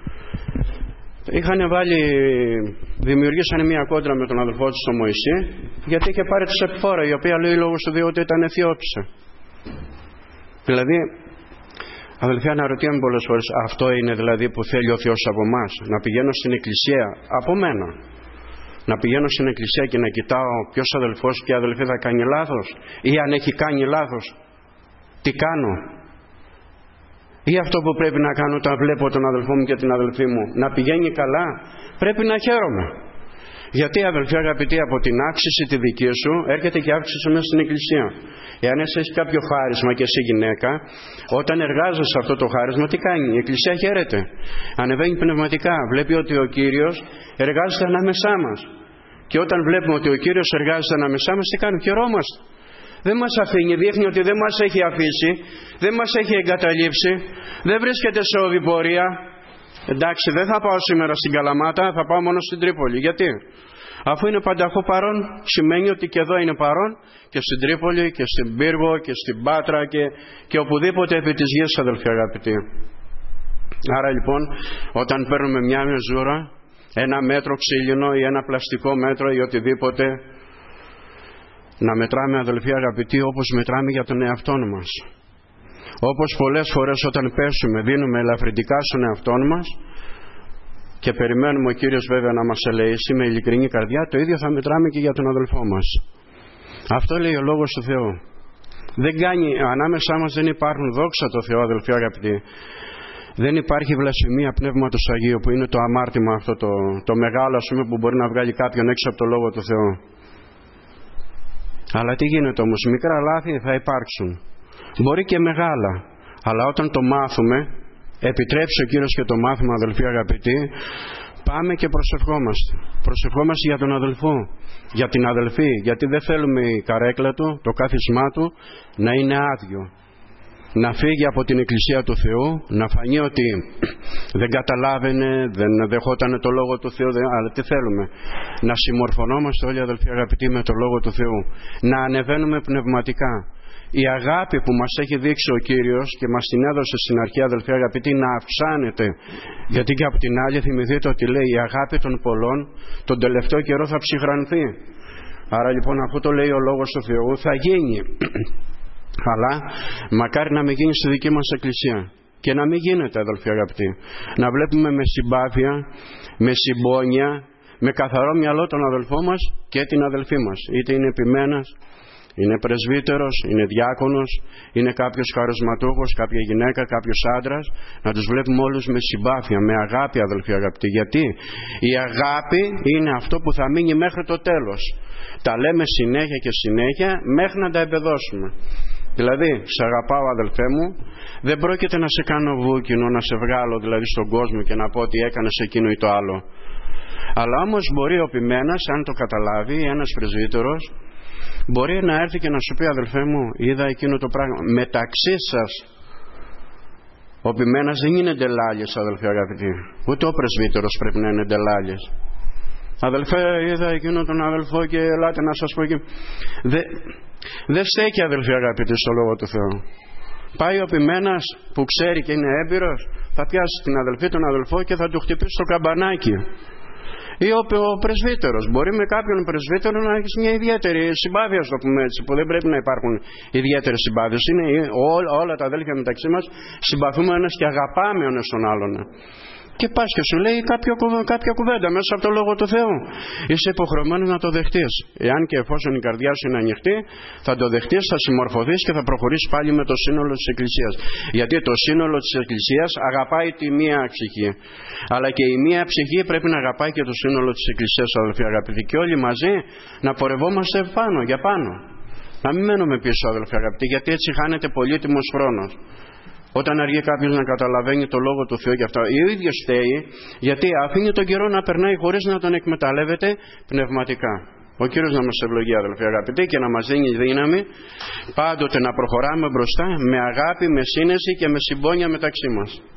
δημιουργήσανε μια κόντρα με τον αδελφό του τον Μωυσή, γιατί είχε πάρει τη Σεπφόρα, η οποία λέει λόγω του Θεού ότι ήταν Αιθιόπισσα. Δηλαδή, αδελφοί, αναρωτιέμαι πολλές φορές, αυτό είναι δηλαδή που θέλει ο Θεός από εμάς? Να πηγαίνω στην εκκλησία, από μένα, να πηγαίνω στην εκκλησία και να κοιτάω ποιος αδελφός και αδελφή θα κάνει λάθος, ή αν έχει κάνει λάθος, τι κάνω? Ή αυτό που πρέπει να κάνω όταν βλέπω τον αδελφό μου και την αδελφή μου να πηγαίνει καλά, πρέπει να χαίρομαι. Γιατί, αδελφοί αγαπητοί, από την αύξηση τη δική σου έρχεται και αύξηση μέσα στην εκκλησία. Εάν εσύ έχει κάποιο χάρισμα και εσύ γυναίκα, όταν εργάζεσαι αυτό το χάρισμα, τι κάνει? Η εκκλησία χαίρεται. Ανεβαίνει πνευματικά. Βλέπει ότι ο Κύριος εργάζεται ανάμεσά μας. Και όταν βλέπουμε ότι ο Κύριος εργάζεται ανάμεσά μας, τι κάνουμε? Χαιρόμαστε. Δεν μας αφήνει, δείχνει ότι δεν μας έχει αφήσει, δεν μας έχει εγκαταλείψει, δεν βρίσκεται σε οδηπορία. Εντάξει, δεν θα πάω σήμερα στην Καλαμάτα, θα πάω μόνο στην Τρίπολη. Γιατί? Αφού είναι πανταχού παρόν, σημαίνει ότι και εδώ είναι παρόν, και στην Τρίπολη και στην Πύργο και στην Πάτρα και οπουδήποτε επί της γης, αδελφοί αγαπητοί. Άρα λοιπόν, όταν παίρνουμε μια μεζούρα, ένα μέτρο ξύλινο ή ένα πλαστικό μέτρο ή οτιδήποτε, να μετράμε, αδελφοί αγαπητοί, όπως μετράμε για τον εαυτό μας. Όπως πολλές φορές όταν πέσουμε δίνουμε ελαφρυντικά στον εαυτό μας και περιμένουμε ο Κύριος βέβαια να μας ελεήσει με ειλικρινή καρδιά, το ίδιο θα μετράμε και για τον αδελφό μας. Αυτό λέει ο Λόγος του Θεού. Δεν κάνει, ανάμεσά μας δεν υπάρχουν, δόξα τω Θεώ, αδελφοί αγαπητοί, δεν υπάρχει βλασφημία Πνεύματος Αγίου, που είναι το αμάρτημα αυτό το μεγάλο, ας πούμε, που μπορεί να βγάλει κάποιον έξω από το Λόγο του Θεού. Αλλά τι γίνεται όμως? Μικρά λάθη θα υπάρξουν, μπορεί και μεγάλα, αλλά όταν το μάθουμε, επιτρέψει ο Κύριος και το μάθημα, αδελφοί αγαπητοί, πάμε και προσευχόμαστε. Προσευχόμαστε για τον αδελφό, για την αδελφή, γιατί δεν θέλουμε η καρέκλα του, το κάθισμά του να είναι άδειο, να φύγει από την Εκκλησία του Θεού, να φανεί ότι δεν καταλάβαινε, δεν δεχόταν το Λόγο του Θεού, αλλά τι θέλουμε? Να συμμορφωνόμαστε όλοι, αδελφοί αγαπητοί, με το Λόγο του Θεού, να ανεβαίνουμε πνευματικά. Η αγάπη που μας έχει δείξει ο Κύριος και μας την έδωσε στην αρχή, αδελφοί αγαπητοί, να αυξάνεται. Γιατί και από την άλλη θυμηθείτε ότι λέει η αγάπη των πολλών τον τελευταίο καιρό θα ψυχρανθεί. Άρα λοιπόν, αφού το λέει ο Λόγος του Θεού, θα γίνει. Αλλά μακάρι να μην γίνει στη δική μας εκκλησία. Και να μην γίνεται, αδελφοί αγαπητοί, να βλέπουμε με συμπάθεια, με συμπόνια, με καθαρό μυαλό τον αδελφό μας και την αδελφή μας. Είτε είναι επιμένας, είναι πρεσβύτερος, είναι διάκονος, είναι κάποιος χαρισματούχος, κάποια γυναίκα, κάποιος άντρας, να τους βλέπουμε όλους με συμπάθεια, με αγάπη, αδελφοί αγαπητοί. Γιατί η αγάπη είναι αυτό που θα μείνει μέχρι το τέλος. Τα λέμε συνέχεια και συνέχεια μέχρι να τα εμπεδώσουμε. Δηλαδή, σε αγαπάω, αδελφέ μου, δεν πρόκειται να σε κάνω βούκινο, να σε βγάλω δηλαδή στον κόσμο και να πω ότι έκανες εκείνο ή το άλλο. Αλλά όμως μπορεί ο ποιμένας, αν το καταλάβει, ένας πρεσβύτερος, μπορεί να έρθει και να σου πει, αδελφέ μου, είδα εκείνο το πράγμα. Μεταξύ σας, ο ποιμένας δεν είναι ντελάλιες, αδελφοί αγαπητοί. Ούτε ο πρεσβύτερος πρέπει να είναι ντελάλιες. Αδελφέ, είδα εκείνο τον αδελφό και ελάτε να σας πω και... Δεν στέκει, αδελφοί αγαπητοί, στο Λόγο του Θεού. Πάει ο ποιμένας που ξέρει και είναι έμπειρος, θα πιάσει την αδελφή, τον αδελφό και θα του χτυπήσει το καμπανάκι. Ή ο πρεσβύτερος. Μπορεί με κάποιον πρεσβύτερο να έχει μια ιδιαίτερη συμπάθεια, στο πούμε έτσι, που δεν πρέπει να υπάρχουν ιδιαίτερες συμπάθειες. Είναι όλα τα αδέλφια μεταξύ μας, συμπαθούμε ένας και αγαπάμε ο ένας τον άλλον. Και πας και σου λέει κάποια κουβέντα μέσα από το Λόγο του Θεού. Είσαι υποχρεωμένος να το δεχτείς. Εάν και εφόσον η καρδιά σου είναι ανοιχτή, θα το δεχτείς, θα συμμορφωθείς και θα προχωρήσεις πάλι με το σύνολο της Εκκλησίας. Γιατί το σύνολο της Εκκλησίας αγαπάει τη μία ψυχή. Αλλά και η μία ψυχή πρέπει να αγαπάει και το σύνολο της Εκκλησίας, αδελφοί αγαπητοί. Και όλοι μαζί να πορευόμαστε πάνω για πάνω. Να μην μένουμε πίσω, αδελφοί αγαπητοί, γιατί έτσι χάνεται πολύτιμος χρόνος. Όταν αργεί κάποιος να καταλαβαίνει το Λόγο του Θεού και αυτά, ο ίδιος φταίει, γιατί αφήνει τον καιρό να περνάει χωρίς να τον εκμεταλλεύεται πνευματικά. Ο Κύριος να μας ευλογεί, αδελφοί αγαπητοί, και να μας δίνει δύναμη πάντοτε να προχωράμε μπροστά με αγάπη, με σύνεση και με συμπόνια μεταξύ μας.